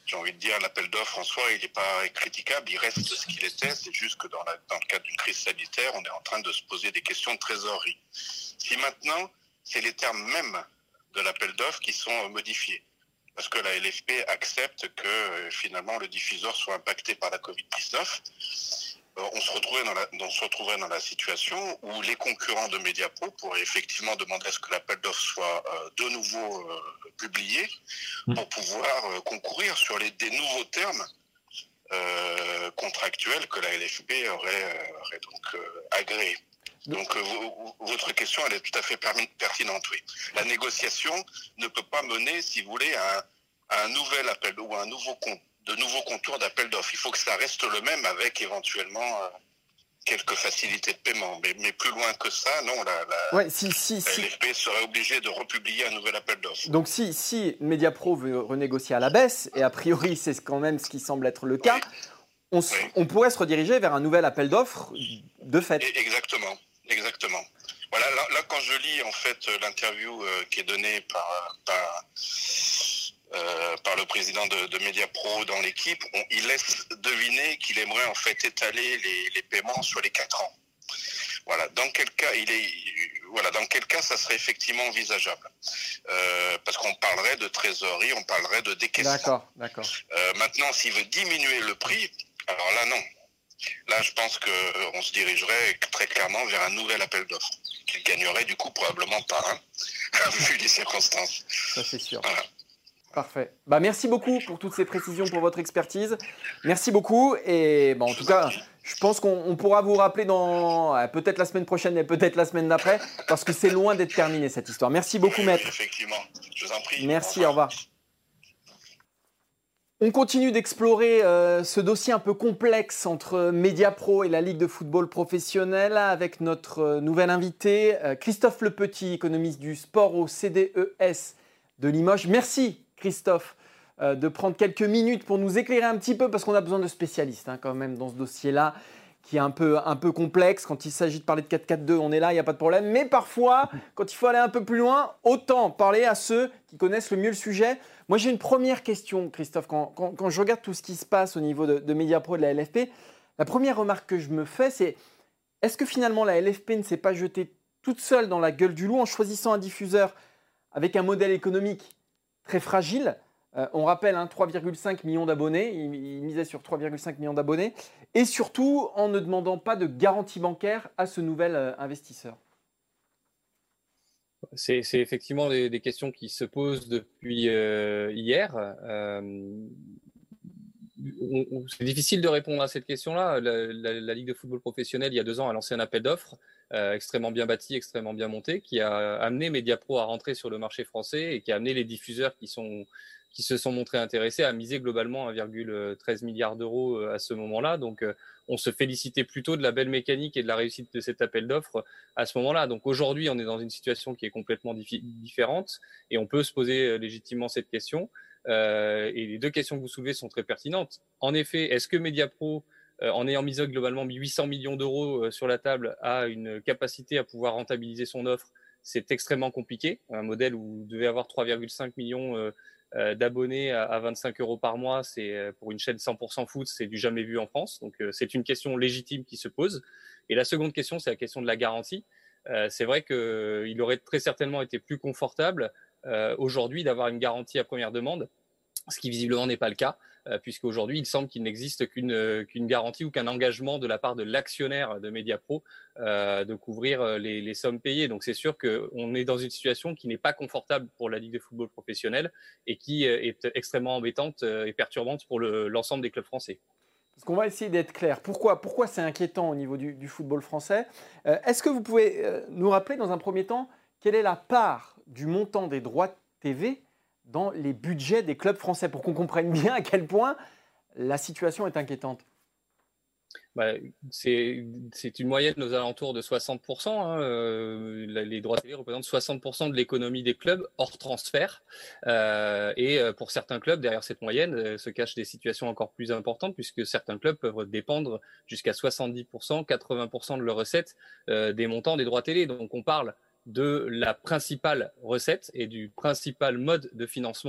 j'ai envie de dire, l'appel d'offres en soi, il n'est pas critiquable, il reste ce qu'il était. C'est juste que dans, la, dans le cadre d'une crise sanitaire, on est en train de se poser des questions de trésorerie. Si maintenant, c'est les termes mêmes de l'appel d'offres qui sont modifiés, parce que la L F P accepte que euh, finalement le diffuseur soit impacté par la covid dix-neuf, euh, on, se retrouverait dans la, on se retrouverait dans la situation où les concurrents de Mediapro pourraient effectivement demander à ce que l'appel d'offres soit euh, de nouveau euh, publié pour pouvoir euh, concourir sur les, des nouveaux termes euh, contractuels que la L F P aurait, euh, aurait donc euh, agréés. Donc euh, votre question, elle est tout à fait pertinente, oui. La négociation ne peut pas mener, si vous voulez, à un, à un nouvel appel ou à un nouveau compte, de nouveaux contours d'appel d'offres. Il faut que ça reste le même avec éventuellement euh, quelques facilités de paiement. Mais, mais plus loin que ça, non, la, la, ouais, si, si, la si. L F P serait obligée de republier un nouvel appel d'offres. Donc si, si Mediapro veut renégocier à la baisse, et a priori c'est quand même ce qui semble être le cas, oui. on, se, oui. on pourrait se rediriger vers un nouvel appel d'offres de fait. Et exactement. Exactement. Voilà, là, là quand je lis en fait l'interview euh, qui est donnée par par, euh, par le président de, de Mediapro dans l'équipe, on, il laisse deviner qu'il aimerait en fait étaler les, les paiements sur les quatre ans. Voilà, dans quel cas il est, voilà, dans quel cas ça serait effectivement envisageable, euh, parce qu'on parlerait de trésorerie, on parlerait de décaissement. D'accord, d'accord. Euh, maintenant, s'il veut diminuer le prix, alors là non. Là, je pense qu'on se dirigerait très clairement vers un nouvel appel d'offres, qu'il gagnerait du coup probablement pas un, vu les circonstances. Ça, c'est sûr. Voilà. Parfait. Bah, merci beaucoup pour toutes ces précisions, pour votre expertise. Merci beaucoup. Et bah, en tout cas, je pense qu'on pourra vous rappeler dans peut-être la semaine prochaine et peut-être la semaine d'après, parce que c'est loin d'être terminé cette histoire. Merci beaucoup, maître. Effectivement. Je vous en prie. Merci, au revoir. On continue d'explorer euh, ce dossier un peu complexe entre Mediapro et la Ligue de football professionnel avec notre euh, nouvel invité, euh, Christophe Lepetit, économiste du sport au C D E S de Limoges. Merci Christophe euh, de prendre quelques minutes pour nous éclairer un petit peu parce qu'on a besoin de spécialistes hein, quand même dans ce dossier-là qui est un peu, un peu complexe. Quand il s'agit de parler de quatre quatre deux, on est là, il n'y a pas de problème. Mais parfois, quand il faut aller un peu plus loin, autant parler à ceux qui connaissent le mieux le sujet. Moi, j'ai une première question, Christophe. Quand, quand, quand je regarde tout ce qui se passe au niveau de, de Mediapro et de la L F P, la première remarque que je me fais, c'est est-ce que finalement la L F P ne s'est pas jetée toute seule dans la gueule du loup en choisissant un diffuseur avec un modèle économique très fragile ? Euh, on rappelle, hein, trois virgule cinq millions d'abonnés, il, il misait sur trois virgule cinq millions d'abonnés, et surtout en ne demandant pas de garantie bancaire à ce nouvel euh, investisseur. C'est, c'est effectivement des, des questions qui se posent depuis euh, hier. Euh, on, on, c'est difficile de répondre à cette question-là. La, la, la Ligue de football professionnel, il y a deux ans, a lancé un appel d'offres euh, extrêmement bien bâti, extrêmement bien monté, qui a amené Mediapro à rentrer sur le marché français et qui a amené les diffuseurs qui sont qui se sont montrés intéressés à miser globalement un virgule treize milliard d'euros à ce moment-là. Donc, on se félicitait plutôt de la belle mécanique et de la réussite de cet appel d'offres à ce moment-là. Donc, aujourd'hui, on est dans une situation qui est complètement diffi- différente et on peut se poser légitimement cette question. Euh, et les deux questions que vous soulevez sont très pertinentes. En effet, est-ce que Mediapro, euh, en ayant misé globalement huit cents millions d'euros sur la table, a une capacité à pouvoir rentabiliser son offre ? C'est extrêmement compliqué. Un modèle où vous devez avoir trois virgule cinq millions euh, Euh, d'abonnés à, à vingt-cinq euros par mois, c'est euh, pour une chaîne cent pour cent foot, c'est du jamais vu en France. Donc euh, c'est une question légitime qui se pose. Et la seconde question, c'est la question de la garantie. Euh, c'est vrai que euh, il aurait très certainement été plus confortable euh, aujourd'hui d'avoir une garantie à première demande, ce qui visiblement n'est pas le cas, euh, puisqu'aujourd'hui il semble qu'il n'existe qu'une euh, qu'une garantie ou qu'un engagement de la part de l'actionnaire de Mediapro euh, de couvrir euh, les, les sommes payées. Donc c'est sûr qu'on est dans une situation qui n'est pas confortable pour la Ligue de football professionnel et qui euh, est extrêmement embêtante euh, et perturbante pour le, l'ensemble des clubs français. Parce qu'on va essayer d'être clair. Pourquoi, pourquoi c'est inquiétant au niveau du, du football français ? euh, Est-ce que vous pouvez euh, nous rappeler dans un premier temps quelle est la part du montant des droits T V dans les budgets des clubs français pour qu'on comprenne bien à quel point la situation est inquiétante? Bah, c'est, c'est une moyenne aux alentours de soixante pour cent. Hein. Euh, les droits télé représentent soixante pour cent de l'économie des clubs hors transfert. Euh, et pour certains clubs, derrière cette moyenne, euh, se cachent des situations encore plus importantes puisque certains clubs peuvent dépendre jusqu'à soixante-dix pour cent, quatre-vingts pour cent de leurs recettes euh, des montants des droits télé. Donc on parle de la principale recette et du principal mode de financement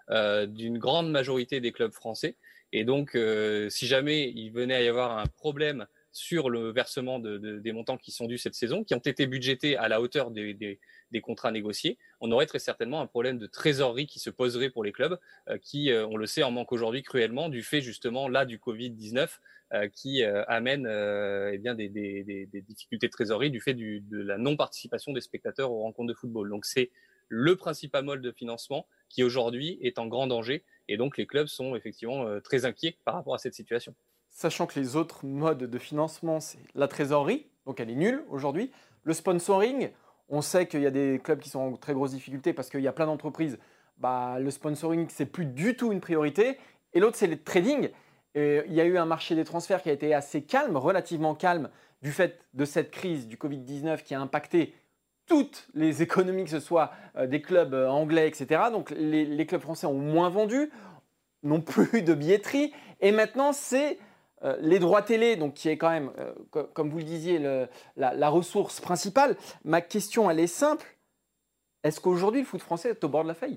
euh, d'une grande majorité des clubs français. Et donc, euh, si jamais il venait à y avoir un problème sur le versement de, de, des montants qui sont dus cette saison, qui ont été budgétés à la hauteur des, des, des contrats négociés, on aurait très certainement un problème de trésorerie qui se poserait pour les clubs, euh, qui, euh, on le sait, en manquent aujourd'hui cruellement du fait justement là du covid dix-neuf, euh, qui euh, amène euh, eh bien des, des, des, des difficultés de trésorerie du fait du, de la non-participation des spectateurs aux rencontres de football. Donc c'est le principal mode de financement qui aujourd'hui est en grand danger, et donc les clubs sont effectivement euh, très inquiets par rapport à cette situation. Sachant que les autres modes de financement, c'est la trésorerie, donc elle est nulle aujourd'hui. Le sponsoring, on sait qu'il y a des clubs qui sont en très grosse difficulté parce qu'il y a plein d'entreprises. Bah, le sponsoring, c'est plus du tout une priorité. Et l'autre, c'est le trading. Et il y a eu un marché des transferts qui a été assez calme, relativement calme, du fait de cette crise du covid dix-neuf qui a impacté toutes les économies, que ce soit des clubs anglais, et cetera. Donc les, les clubs français ont moins vendu, n'ont plus de billetterie. Et maintenant, c'est Euh, les droits télé, donc qui est quand même, euh, co- comme vous le disiez, le, la, la ressource principale. Ma question, elle est simple. Est-ce qu'aujourd'hui, le foot français est au bord de la faillite ?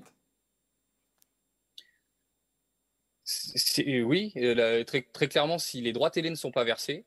C'est, oui, euh, très, très clairement, si les droits télé ne sont pas versés,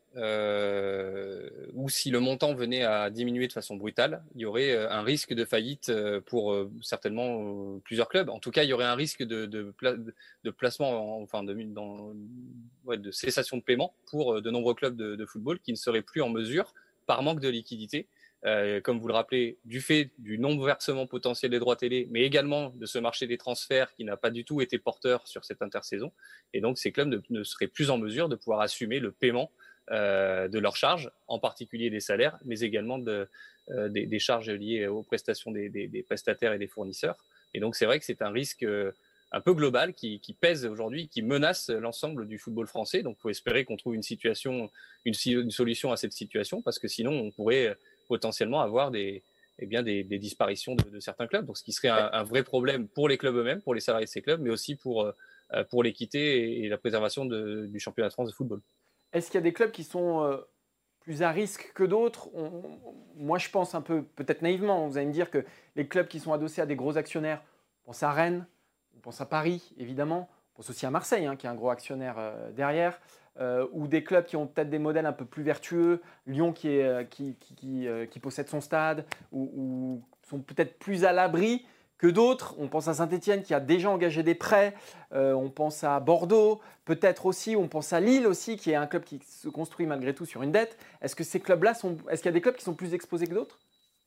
euh, ou si le montant venait à diminuer de façon brutale, il y aurait euh, un risque de faillite euh, pour euh, certainement euh, plusieurs clubs. En tout cas, il y aurait un risque de, de, pla- de placement, en- enfin de, dans, ouais, de cessation de paiement pour euh, de nombreux clubs de, de football qui ne seraient plus en mesure, par manque de liquidité, Euh, comme vous le rappelez, du fait du non-versement potentiel des droits télé, mais également de ce marché des transferts qui n'a pas du tout été porteur sur cette intersaison. Et donc, ces clubs ne, ne seraient plus en mesure de pouvoir assumer le paiement euh, de leurs charges, en particulier des salaires, mais également de, euh, des, des charges liées aux prestations des, des, des prestataires et des fournisseurs. Et donc, c'est vrai que c'est un risque euh, un peu global qui, qui pèse aujourd'hui, qui menace l'ensemble du football français. Donc, il faut espérer qu'on trouve une situation, une, une solution à cette situation, parce que sinon, on pourrait potentiellement avoir des, eh bien des, des disparitions de, de certains clubs. Donc, ce qui serait un, un vrai problème pour les clubs eux-mêmes, pour les salariés de ces clubs, mais aussi pour, euh, pour l'équité et, et la préservation de, du championnat de France de football. Est-ce qu'il y a des clubs qui sont euh, plus à risque que d'autres ? on, on, Moi, je pense un peu, peut-être naïvement, vous allez me dire que les clubs qui sont adossés à des gros actionnaires, on pense à Rennes, on pense à Paris, évidemment, on pense aussi à Marseille, hein, qui est un gros actionnaire euh, derrière. Euh, ou des clubs qui ont peut-être des modèles un peu plus vertueux, Lyon qui, est, qui, qui, qui, euh, qui possède son stade, ou, ou sont peut-être plus à l'abri que d'autres. On pense à Saint-Etienne qui a déjà engagé des prêts, euh, on pense à Bordeaux, peut-être aussi, on pense à Lille aussi, qui est un club qui se construit malgré tout sur une dette. Est-ce que ces clubs-là sont, est-ce qu'il y a des clubs qui sont plus exposés que d'autres ?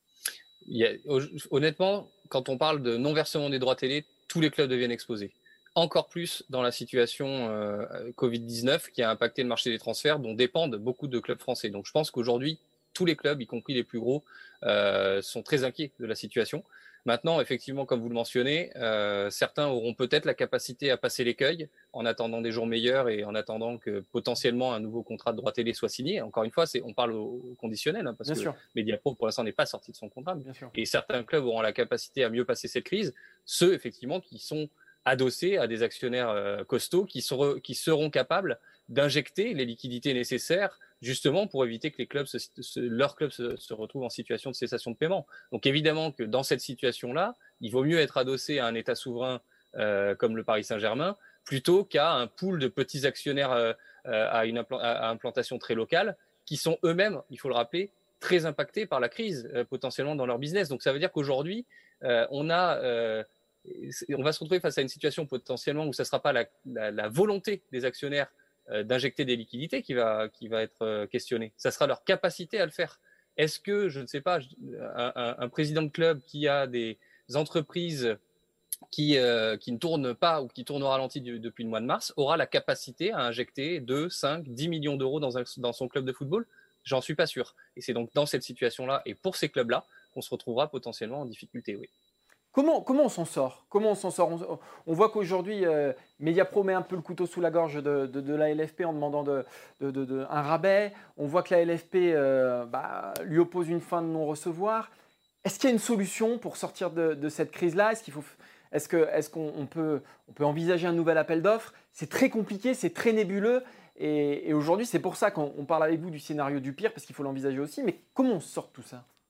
Il y a, honnêtement, quand on parle de non-versement des droits télé, tous les clubs deviennent exposés. Encore plus dans la situation euh, covid dix-neuf qui a impacté le marché des transferts dont dépendent beaucoup de clubs français. Donc je pense qu'aujourd'hui, tous les clubs, y compris les plus gros, euh, sont très inquiets de la situation. Maintenant, effectivement, comme vous le mentionnez, euh, certains auront peut-être la capacité à passer l'écueil en attendant des jours meilleurs et en attendant que potentiellement un nouveau contrat de droit télé soit signé. Encore une fois, c'est, on parle au, au conditionnel, hein, parce Bien que sûr. Mediapro, pour l'instant, n'est pas sorti de son contrat. Bien sûr. Et certains clubs auront la capacité à mieux passer cette crise, ceux, effectivement, qui sont adossés à des actionnaires euh, costauds qui, seront, qui seront capables d'injecter les liquidités nécessaires justement pour éviter que les clubs se, se, leurs clubs se, se retrouvent en situation de cessation de paiement. Donc évidemment que dans cette situation-là, il vaut mieux être adossé à un État souverain euh, comme le Paris Saint-Germain plutôt qu'à un pool de petits actionnaires euh, à une impl- à implantation très locale qui sont eux-mêmes, il faut le rappeler, très impactés par la crise euh, potentiellement dans leur business. Donc ça veut dire qu'aujourd'hui, euh, on a... Euh, on va se retrouver face à une situation potentiellement où ça ne sera pas la, la, la volonté des actionnaires euh, d'injecter des liquidités qui va, qui va être euh, questionnée. Ça sera leur capacité à le faire. Est-ce que, je ne sais pas, un, un, un président de club qui a des entreprises qui, euh, qui ne tournent pas ou qui tournent au ralenti du, depuis le mois de mars aura la capacité à injecter deux, cinq, dix millions d'euros dans, un, dans son club de football ? J'en suis pas sûr. Et c'est donc dans cette situation-là et pour ces clubs-là qu'on se retrouvera potentiellement en difficulté, oui. Comment, comment on s'en sort Comment on s'en sort on, on voit qu'aujourd'hui, euh, Mediapro met un peu le couteau sous la gorge de, de, de la L F P en demandant de, de, de, de, un rabais. On voit que la L F P euh, bah, lui oppose une fin de non-recevoir. Est-ce qu'il y a une solution pour sortir de, de cette crise-là ? Est-ce qu'il faut, est-ce que, est-ce qu'on on peut, on peut envisager un nouvel appel d'offres ? C'est très compliqué, c'est très nébuleux. Et, et aujourd'hui, c'est pour ça qu'on on parle avec vous du scénario du pire, parce qu'il faut l'envisager aussi. Mais comment on sort de tout ça ?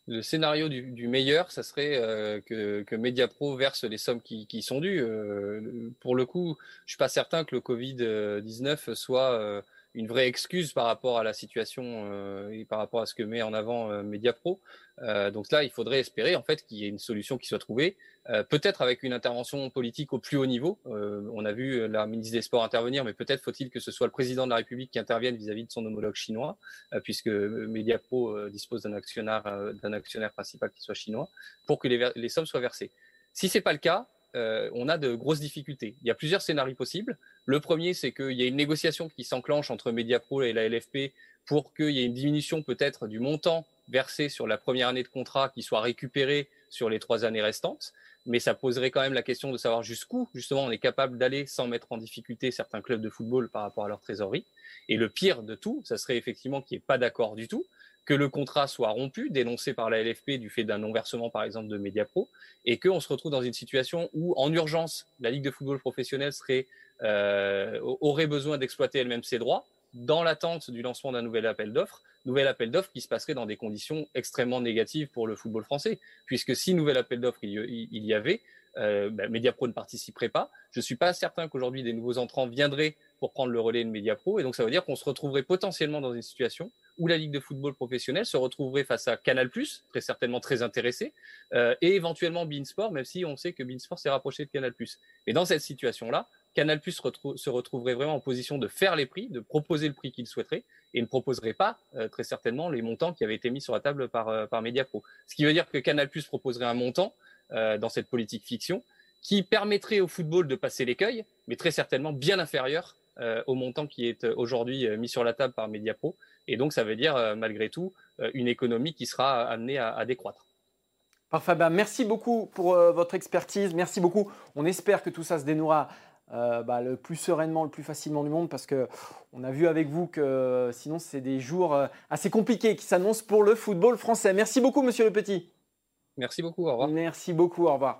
Le scénario du, du meilleur, ça serait euh, que, que Mediapro verse les sommes qui, qui sont dues. Euh, pour le coup, je suis pas certain que le covid dix-neuf soit euh, une vraie excuse par rapport à la situation euh, et par rapport à ce que met en avant euh, Mediapro. Euh, donc là, il faudrait espérer en fait qu'il y ait une solution qui soit trouvée, euh, peut-être avec une intervention politique au plus haut niveau. Euh, on a vu la ministre des Sports intervenir, mais peut-être faut-il que ce soit le président de la République qui intervienne vis-à-vis de son homologue chinois, euh, puisque Mediapro euh, dispose d'un actionnaire, euh, d'un actionnaire principal qui soit chinois, pour que les, les sommes soient versées. Si c'est pas le cas, euh, on a de grosses difficultés. Il y a plusieurs scénarios possibles. Le premier, c'est qu'il y a une négociation qui s'enclenche entre Mediapro et la L F P pour qu'il y ait une diminution peut-être du montant versé sur la première année de contrat qui soit récupéré sur les trois années restantes. Mais ça poserait quand même la question de savoir jusqu'où, justement, on est capable d'aller sans mettre en difficulté certains clubs de football par rapport à leur trésorerie. Et le pire de tout, ça serait effectivement qu'il n'y ait pas d'accord du tout, que le contrat soit rompu, dénoncé par la L F P du fait d'un non-versement, par exemple, de Mediapro, et qu'on se retrouve dans une situation où, en urgence, la Ligue de football professionnel serait, euh, aurait besoin d'exploiter elle-même ses droits, dans l'attente du lancement d'un nouvel appel d'offres, nouvel appel d'offres qui se passerait dans des conditions extrêmement négatives pour le football français, puisque si nouvel appel d'offres il y, il y avait, euh, ben, Mediapro ne participerait pas. Je ne suis pas certain qu'aujourd'hui des nouveaux entrants viendraient pour prendre le relais de Mediapro, et donc ça veut dire qu'on se retrouverait potentiellement dans une situation où la Ligue de football professionnel se retrouverait face à Canal+, très certainement très intéressé, euh, et éventuellement beIN Sport, même si on sait que beIN Sport s'est rapproché de Canal+. Mais dans cette situation-là, Canal+ retrou- se retrouverait vraiment en position de faire les prix, de proposer le prix qu'il souhaiterait, et ne proposerait pas euh, très certainement les montants qui avaient été mis sur la table par, euh, par Mediapro. Ce qui veut dire que Canal+ proposerait un montant euh, dans cette politique fiction qui permettrait au football de passer l'écueil, mais très certainement bien inférieur euh, au montant qui est aujourd'hui euh, mis sur la table par Mediapro. Et donc ça veut dire euh, malgré tout euh, une économie qui sera amenée à, à décroître. Parfait, ben, merci beaucoup pour euh, votre expertise, merci beaucoup. On espère que tout ça se dénouera Euh, bah, le plus sereinement, le plus facilement du monde, parce qu'on a vu avec vous que euh, sinon c'est des jours euh, assez compliqués qui s'annoncent pour le football français. Merci beaucoup, monsieur Le Petit. Merci beaucoup, au revoir. Merci beaucoup, au revoir.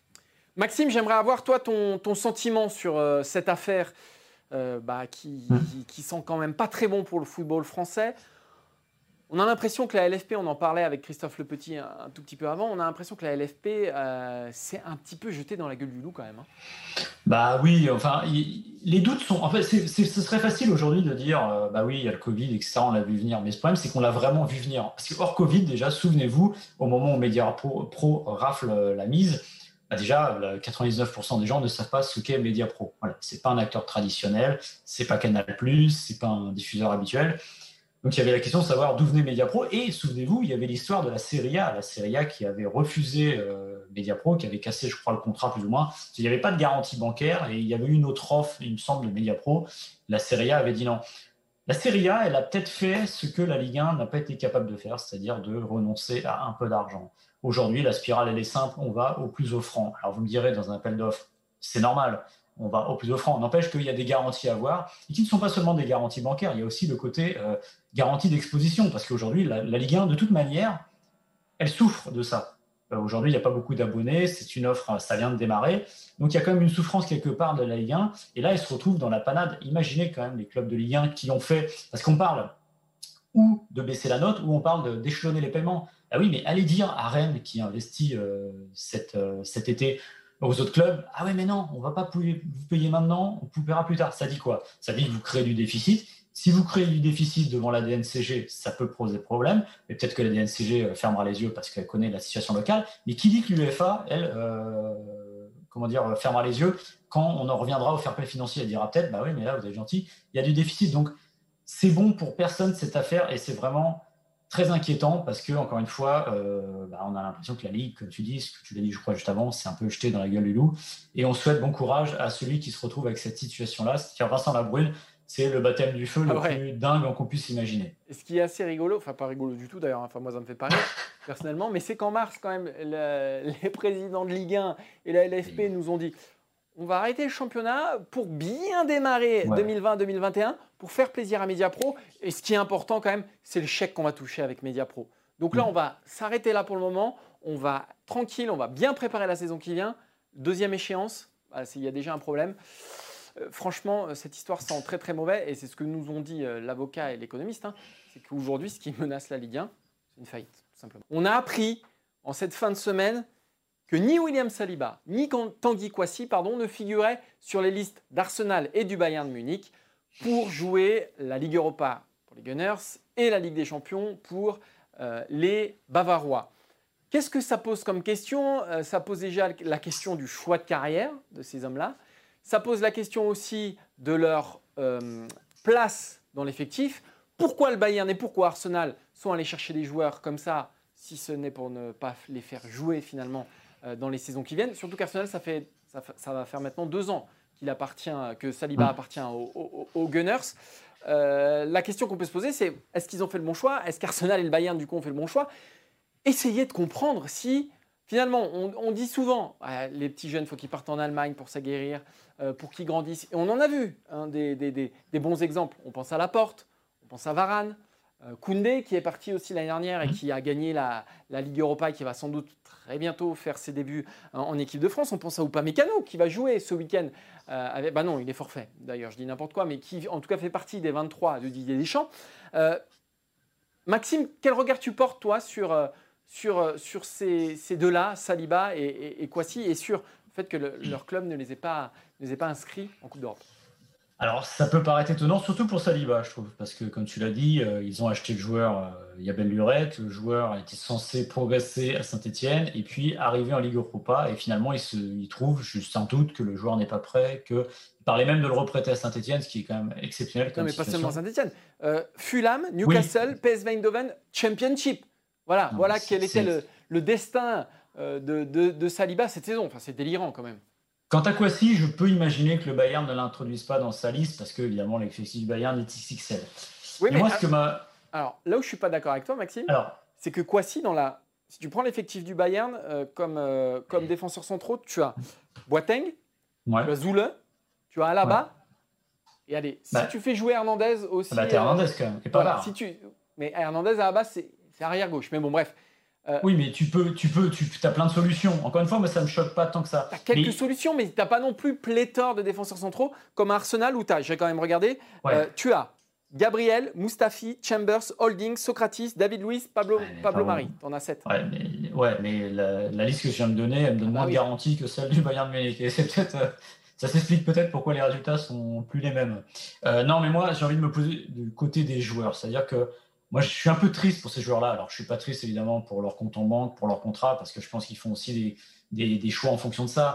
Maxime, j'aimerais avoir toi ton, ton sentiment sur euh, cette affaire euh, bah, qui, qui, qui sent quand même pas très bon pour le football français. On a l'impression que la L F P, on en parlait avec Christophe Le Petit un, un tout petit peu avant, on a l'impression que la L F P euh, s'est un petit peu jetée dans la gueule du loup quand même. Hein. Bah oui, enfin, y, les doutes sont. En fait, c'est, c'est, ce serait facile aujourd'hui de dire, euh, bah oui, il y a le Covid, et cetera. On l'a vu venir. Mais ce problème, c'est qu'on l'a vraiment vu venir. Parce que hors Covid, déjà, souvenez-vous, au moment où Mediapro Pro rafle la mise, bah déjà, quatre-vingt-dix-neuf pour cent des gens ne savent pas ce qu'est Mediapro. Voilà, c'est pas un acteur traditionnel, c'est pas Canal+, c'est pas un diffuseur habituel. Donc, il y avait la question de savoir d'où venait Mediapro. Et souvenez-vous, il y avait l'histoire de la Serie A. La Serie A qui avait refusé euh, Mediapro, qui avait cassé, je crois, le contrat plus ou moins. Il n'y avait pas de garantie bancaire et il y avait eu une autre offre, il me semble, de Mediapro. La Serie A avait dit non. La Serie A, elle a peut-être fait ce que la Ligue un n'a pas été capable de faire, c'est-à-dire de renoncer à un peu d'argent. Aujourd'hui, la spirale, elle est simple. On va au plus offrant. Alors, vous me direz, dans un appel d'offres, c'est normal. On va au plus offrant. N'empêche qu'il y a des garanties à avoir et qui ne sont pas seulement des garanties bancaires. Il y a aussi le côté euh, garantie d'exposition parce qu'aujourd'hui, la, la Ligue un, de toute manière, elle souffre de ça. Euh, aujourd'hui, il n'y a pas beaucoup d'abonnés. C'est une offre, ça vient de démarrer. Donc, il y a quand même une souffrance quelque part de la Ligue un. Et là, elle se retrouve dans la panade. Imaginez quand même les clubs de Ligue un qui ont fait, parce qu'on parle ou de baisser la note ou on parle de, d'échelonner les paiements. Ah oui, mais allez dire à Rennes qui investit euh, cet, euh, cet été aux autres clubs, ah ouais mais non, on ne va pas vous payer maintenant, on vous paiera plus tard. Ça dit quoi? Ça dit que vous créez du déficit. Si vous créez du déficit devant la D N C G, ça peut poser problème, mais peut-être que la D N C G fermera les yeux parce qu'elle connaît la situation locale. Mais qui dit que l'UEFA, elle, euh, comment dire, fermera les yeux quand on en reviendra au fair play financier? Elle dira peut-être, bah oui, mais là vous êtes gentil, il y a du déficit. Donc c'est bon pour personne cette affaire et c'est vraiment très inquiétant parce que, encore une fois, euh, bah, on a l'impression que la Ligue, comme tu dis, ce que tu l'as dit, je crois, juste avant, c'est un peu jeté dans la gueule du loup. Et on souhaite bon courage à celui qui se retrouve avec cette situation-là. C'est-à-dire Vincent Labrune, c'est le baptême du feu ah le ouais. plus dingue qu'on puisse imaginer. Et ce qui est assez rigolo, enfin pas rigolo du tout d'ailleurs, enfin moi ça me fait pas rire personnellement, mais c'est qu'en mars quand même, le, les présidents de Ligue un et la L F P nous ont dit on va arrêter le championnat pour bien démarrer ouais. deux mille vingt deux mille vingt et un, pour faire plaisir à Mediapro. Et ce qui est important quand même, c'est le chèque qu'on va toucher avec Mediapro. Donc là, mmh. on va s'arrêter là pour le moment. On va tranquille, on va bien préparer la saison qui vient. Deuxième échéance, bah, il y a déjà un problème. Euh, franchement, cette histoire sent très très mauvais. Et c'est ce que nous ont dit euh, l'avocat et l'économiste. Hein, c'est qu'aujourd'hui, ce qui menace la Ligue un, c'est une faillite. simplement. On a appris en cette fin de semaine que ni William Saliba, ni Tanguy Kouassi pardon, ne figuraient sur les listes d'Arsenal et du Bayern de Munich pour jouer la Ligue Europa pour les Gunners et la Ligue des Champions pour euh, les Bavarois. Qu'est-ce que ça pose comme question ? euh, Ça pose déjà la question du choix de carrière de ces hommes-là. Ça pose la question aussi de leur euh, place dans l'effectif. Pourquoi le Bayern et pourquoi Arsenal sont allés chercher des joueurs comme ça, si ce n'est pour ne pas les faire jouer finalement euh, dans les saisons qui viennent. Surtout qu'Arsenal, ça, fait, ça, ça va faire maintenant deux ans qu'il appartient, que Saliba appartient aux, aux, aux Gunners. Euh, la question qu'on peut se poser, c'est est-ce qu'ils ont fait le bon choix ? Est-ce qu'Arsenal et le Bayern, du coup, ont fait le bon choix ? Essayez de comprendre si, finalement, on, on dit souvent euh, les petits jeunes, il faut qu'ils partent en Allemagne pour s'aguerrir, euh, pour qu'ils grandissent. Et on en a vu hein, des, des, des, des bons exemples. On pense à Laporte, on pense à Varane, euh, Koundé qui est parti aussi l'année dernière et qui a gagné la, la Ligue Europa et qui va sans doute très bientôt faire ses débuts en, en équipe de France. On pense à Upamecano qui va jouer ce week-end. Euh, avec, bah non, il est forfait d'ailleurs, je dis n'importe quoi, mais qui en tout cas fait partie des vingt-trois de Didier Deschamps. Euh, Maxime, quel regard tu portes toi sur... Euh, sur, sur ces, ces deux-là, Saliba et, et, et Kouassi, et sur le fait que le, leur club ne les ait pas, ne les ait pas inscrits en Coupe d'Europe? Alors, ça peut paraître étonnant, surtout pour Saliba, je trouve, parce que, comme tu l'as dit, euh, ils ont acheté le joueur euh, il y a belle lurette, le joueur était censé progresser à Saint-Etienne, et puis arriver en Ligue Europa, et finalement, il, se, il trouve, juste sans doute, que le joueur n'est pas prêt, qu'il parlait même de le reprêter à Saint-Etienne, ce qui est quand même exceptionnel comme non, mais situation. pas seulement Saint-Etienne. Euh, Fulham, Newcastle, oui. P S V Eindhoven, Championship. Voilà, non, voilà quel était le, le destin euh, de, de, de Saliba cette saison. Enfin, c'est délirant quand même. Quant à Kouassi, je peux imaginer que le Bayern ne l'introduise pas dans sa liste parce que, évidemment, l'effectif du Bayern est X X L. Oui, mais, moi, alors, ce que ma... alors, là où je ne suis pas d'accord avec toi, Maxime, alors, c'est que Kouassi, dans la... si tu prends l'effectif du Bayern euh, comme, euh, comme défenseur centraux, tu as Boateng, ouais. tu as Zoule, tu as Alaba. Ouais. Et allez, si bah, tu fais jouer Hernandez aussi. Bah, t'es Hernandez quand même, et pas voilà, si tu... Mais Hernandez à Alaba, c'est. C'est arrière-gauche, mais bon, bref. Euh, oui, mais tu peux, tu peux, tu as plein de solutions. Encore une fois, moi, ça ne me choque pas tant que ça. Tu as quelques mais... solutions, mais tu n'as pas non plus pléthore de défenseurs centraux comme à Arsenal où tu as, j'ai quand même regardé, ouais. euh, tu as Gabriel, Mustafi, Chambers, Holding, Socrates, David Luiz, Pablo, ouais, Pablo Mari. Tu en as sept. Ouais, mais, ouais, mais la, la liste que je viens de donner, elle me donne ah, moins oui. de garanties que celle du Bayern de Munich. Et c'est peut-être, euh, ça s'explique peut-être pourquoi les résultats sont plus les mêmes. Euh, non, mais moi, j'ai envie de me poser du côté des joueurs. C'est-à-dire que moi, je suis un peu triste pour ces joueurs-là. Alors, je ne suis pas triste, évidemment, pour leur compte en banque, pour leur contrat, parce que je pense qu'ils font aussi des, des, des choix en fonction de ça.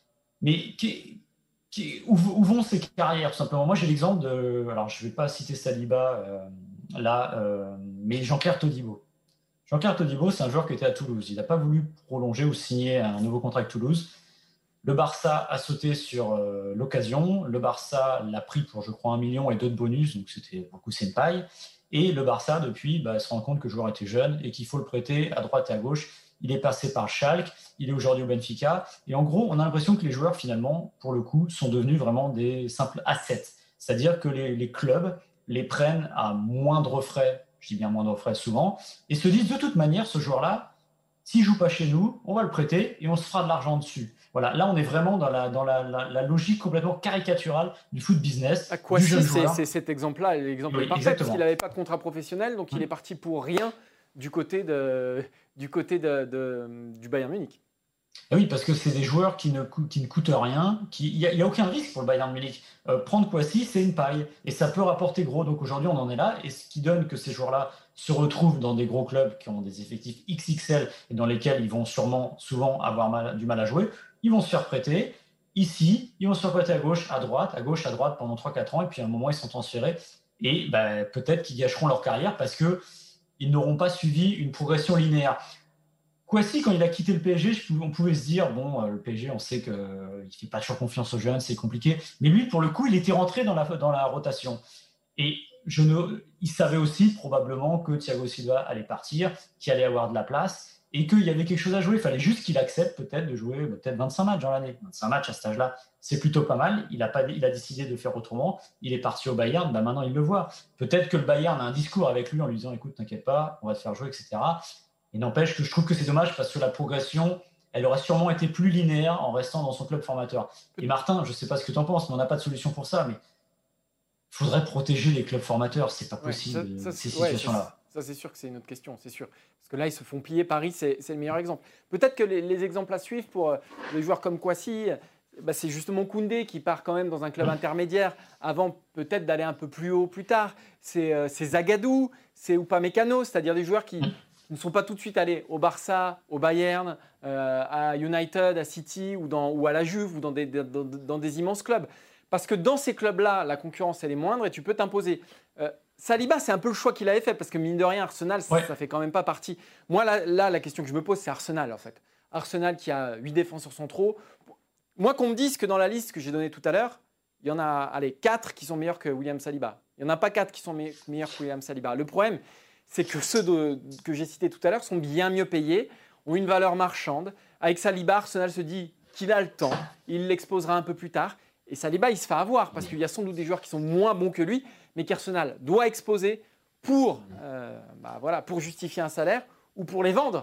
Mais qui, qui, où, où vont ces carrières, tout simplement? Moi, j'ai l'exemple de... Alors, je ne vais pas citer Saliba, euh, là, euh, mais Jean-Claire Todibo. Jean-Claire Todibo, c'est un joueur qui était à Toulouse. Il n'a pas voulu prolonger ou signer un nouveau contrat avec Toulouse. Le Barça a sauté sur euh, l'occasion. Le Barça l'a pris pour, je crois, un million et deux de bonus, donc c'était beaucoup, c'est une paille. Et le Barça, depuis, bah, se rend compte que le joueur était jeune et qu'il faut le prêter à droite et à gauche. Il est passé par Schalke, il est aujourd'hui au Benfica. Et en gros, on a l'impression que les joueurs, finalement, pour le coup, sont devenus vraiment des simples assets. C'est-à-dire que les, les clubs les prennent à moindre frais, je dis bien moindre frais souvent, et se disent de toute manière, ce joueur-là, s'il ne joue pas chez nous, on va le prêter et on se fera de l'argent dessus. Voilà, là, on est vraiment dans la, dans la, la, la logique complètement caricaturale du foot business. À quoi si c'est, c'est cet exemple-là, l'exemple oui, parfait, parce qu'il n'avait pas de contrat professionnel, donc mmh. il est parti pour rien du côté, de, du, côté de, de, du Bayern Munich. Ah oui, parce que c'est des joueurs qui ne, qui ne coûtent rien. Il n'y a, a aucun risque pour le Bayern Munich. Euh, prendre Kouassi, c'est une paille. Et ça peut rapporter gros. Donc aujourd'hui, on en est là. Et ce qui donne que ces joueurs-là se retrouvent dans des gros clubs qui ont des effectifs X X L et dans lesquels ils vont sûrement, souvent avoir mal, du mal à jouer. Ils vont se faire prêter ici, ils vont se faire prêter à gauche, à droite, à gauche, à droite pendant trois quatre ans. Et puis à un moment, ils sont transférés. Et bah, peut-être qu'ils gâcheront leur carrière parce qu'ils n'auront pas suivi une progression linéaire. Kouassi, quand il a quitté le P S G, on pouvait se dire, bon, le P S G, on sait qu'il ne fait pas toujours confiance aux jeunes, c'est compliqué. Mais lui, pour le coup, il était rentré dans la, dans la rotation. Et je ne, il savait aussi probablement que Thiago Silva allait partir, qu'il allait avoir de la place et qu'il y avait quelque chose à jouer. Il fallait juste qu'il accepte peut-être de jouer peut-être vingt-cinq matchs dans l'année. vingt-cinq matchs à cet âge-là, c'est plutôt pas mal. Il a, pas, il a décidé de faire autrement. Il est parti au Bayern, bah maintenant il le voit. Peut-être que le Bayern a un discours avec lui en lui disant, écoute, t'inquiète pas, on va te faire jouer, et cetera. Et n'empêche que je trouve que c'est dommage parce que la progression, elle aurait sûrement été plus linéaire en restant dans son club formateur. Et Martin, je ne sais pas ce que tu en penses, mais on n'a pas de solution pour ça. Mais il faudrait protéger les clubs formateurs. Ce n'est pas possible, ouais, ça, ça, ces ouais, situations-là. Ça, c'est sûr que c'est une autre question, c'est sûr. Parce que là, ils se font plier. Paris, c'est, c'est le meilleur exemple. Peut-être que les, les exemples à suivre pour euh, les joueurs comme Kouassi, bah, c'est justement Koundé qui part quand même dans un club intermédiaire avant peut-être d'aller un peu plus haut plus tard. C'est, euh, c'est Zagadou, c'est Upamecano, c'est-à-dire des joueurs qui ne sont pas tout de suite allés au Barça, au Bayern, euh, à United, à City ou, dans, ou à la Juve ou dans des, dans, dans des immenses clubs. Parce que dans ces clubs-là, la concurrence elle est moindre et tu peux t'imposer. Euh, Saliba, c'est un peu le choix qu'il avait fait parce que mine de rien, Arsenal, ouais. ça, ça fait quand même pas partie. Moi, là, là, la question que je me pose, c'est Arsenal en fait. Arsenal qui a huit défenseurs centraux. Moi, qu'on me dise que dans la liste que j'ai donnée tout à l'heure, il y en a allez, quatre qui sont meilleurs que William Saliba. Il n'y en a pas quatre qui sont me- meilleurs que William Saliba. Le problème, c'est que ceux de, que j'ai cités tout à l'heure sont bien mieux payés, ont une valeur marchande. Avec Saliba, Arsenal se dit qu'il a le temps, il l'exposera un peu plus tard. Et Saliba, il se fait avoir parce qu'il y a sans doute des joueurs qui sont moins bons que lui, mais qu'Arsenal doit exposer pour, euh, bah voilà, pour justifier un salaire ou pour les vendre.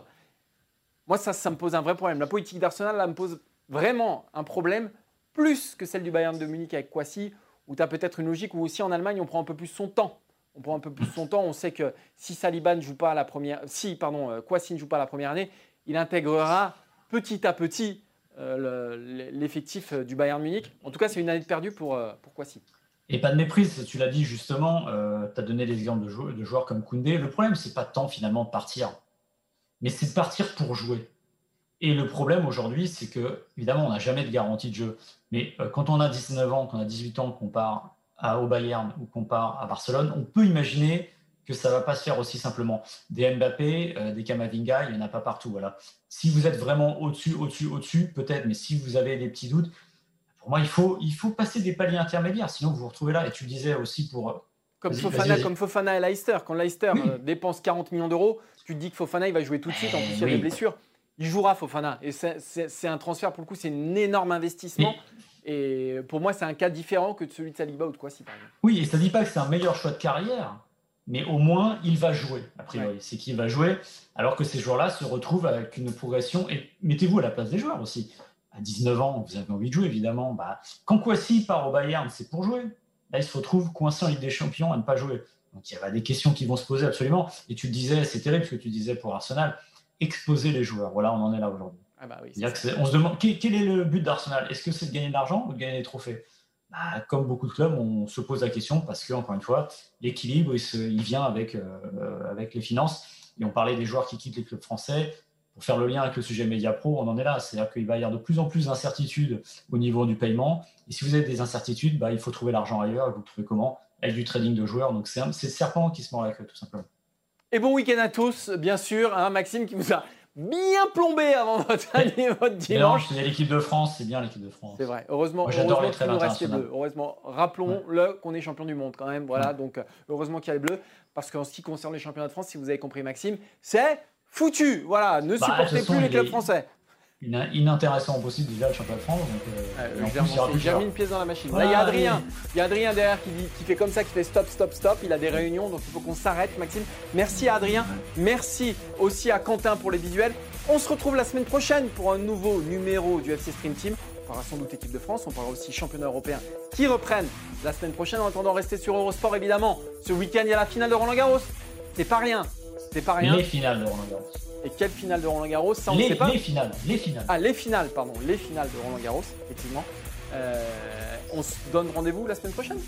Moi, ça, ça me pose un vrai problème. La politique d'Arsenal, là, me pose vraiment un problème, plus que celle du Bayern de Munich avec Kouassi, où tu as peut-être une logique où aussi en Allemagne, on prend un peu plus son temps. On prend un peu plus son temps. On sait que si Saliba ne joue pas la première, si pardon, Kouassi ne joue pas la première année, il intégrera petit à petit euh, le, l'effectif du Bayern Munich. En tout cas, c'est une année de perdue pour, euh, pour Kouassi. Et pas de méprise, tu l'as dit justement, euh, tu as donné l'exemple de, jou- de joueurs comme Koundé. Le problème, c'est pas tant finalement de partir, mais c'est de partir pour jouer. Et le problème aujourd'hui, c'est que, évidemment, on n'a jamais de garantie de jeu. Mais euh, quand on a dix-neuf ans, quand on a dix-huit ans, qu'on part à, au Bayern ou qu'on part à Barcelone, on peut imaginer que ça ne va pas se faire aussi simplement. Des Mbappé, euh, des Camavinga, il n'y en a pas partout. Voilà. Si vous êtes vraiment au-dessus, au-dessus, au-dessus, peut-être, mais si vous avez des petits doutes, pour moi, il faut, il faut passer des paliers intermédiaires. Sinon, vous vous retrouvez là. Et tu le disais aussi pour... Comme vas-y, Fofana, vas-y, vas-y. comme Fofana et Leicester. Quand Leicester Oui. euh, dépense quarante millions d'euros, tu te dis que Fofana, il va jouer tout de suite. En plus, il y a oui. des blessures. Il jouera, Fofana. Et c'est, c'est, c'est un transfert, pour le coup, c'est un énorme investissement. Mais, et pour moi, c'est un cas différent que de celui de Saliba ou de Kouassi, par exemple. oui, et ça ne dit pas que c'est un meilleur choix de carrière, mais au moins, il va jouer, a priori. Ouais. C'est qu'il va jouer, alors que ces joueurs-là se retrouvent avec une progression. Et mettez-vous à la place des joueurs aussi. À dix-neuf ans, vous avez envie de jouer, évidemment. Bah, quand Kouassi part au Bayern, c'est pour jouer. Là, il se retrouve coincé en Ligue des Champions à ne pas jouer. Donc, il y a des questions qui vont se poser absolument. Et tu le disais, c'est terrible ce que tu disais pour Arsenal, exposer les joueurs. Voilà, on en est là aujourd'hui. Ah bah oui, C'est-à-dire que c'est, on se demande quel, quel est le but d'Arsenal. Est-ce que c'est de gagner de l'argent ou de gagner des trophées? Bah, comme beaucoup de clubs, on se pose la question parce que, encore une fois, l'équilibre, il, se, il vient avec, euh, avec les finances. Et on parlait des joueurs qui quittent les clubs français. Pour faire le lien avec le sujet Média Pro, on en est là. C'est-à-dire qu'il va y avoir de plus en plus d'incertitudes au niveau du paiement. Et si vous avez des incertitudes, bah, il faut trouver l'argent ailleurs. Et vous le trouvez comment? Avec du trading de joueurs. Donc, c'est, un, c'est le serpent qui se mord la queue, tout simplement. Et bon week-end à tous, bien sûr. Hein, Maxime qui vous a bien plombé avant votre, votre dimanche. C'est l'équipe de France, c'est bien l'équipe de France. C'est vrai. Heureusement, Moi, j'adore heureusement les trêves qu'il nous reste les internationales. bleus. Heureusement, rappelons-le ouais. qu'on est champion du monde quand même. Voilà, ouais. Donc heureusement qu'il y a les bleus. Parce qu'en ce qui concerne les championnats de France, si vous avez compris Maxime, c'est foutu. Voilà, ne bah, supportez plus les clubs est... français. Inintéressant possible déjà le championnat de France. Donc, euh, euh, plus, j'ai mis une pièce dans la machine. Là, il y a Adrien. Il y a Adrien derrière qui, dit, qui fait comme ça, qui fait stop, stop, stop. Il a des réunions, donc il faut qu'on s'arrête, Maxime. Merci à Adrien. Merci aussi à Quentin pour les visuels. On se retrouve la semaine prochaine pour un nouveau numéro du F C Stream Team. On parlera sans doute équipe de France. On parlera aussi championnat européen qui reprennent la semaine prochaine. En attendant, restez sur Eurosport évidemment. Ce week-end, il y a la finale de Roland Garros. C'est pas rien. C'est pas rien. Les finales de Roland Garros. Et quelle finale de Roland Garros? Ça, on ne les, sait pas. Les finales, les finales. Ah, les finales, pardon. Les finales de Roland Garros, effectivement. Euh, on se donne rendez-vous la semaine prochaine.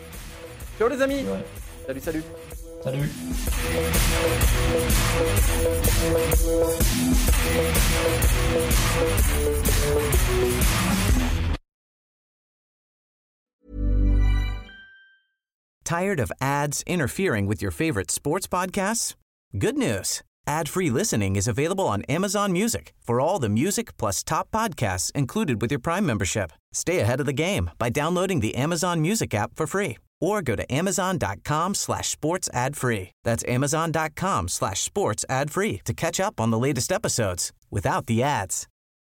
Ciao les amis. Ouais. Salut, salut. Salut. Tired of ads interfering with your favorite sports podcasts? Good news. Ad-free listening is available on Amazon Music for all the music plus top podcasts included with your Prime membership. Stay ahead of the game by downloading the Amazon Music app for free or go to amazon.com slash sports ad free. That's amazon.com slash sports ad free to catch up on the latest episodes without the ads.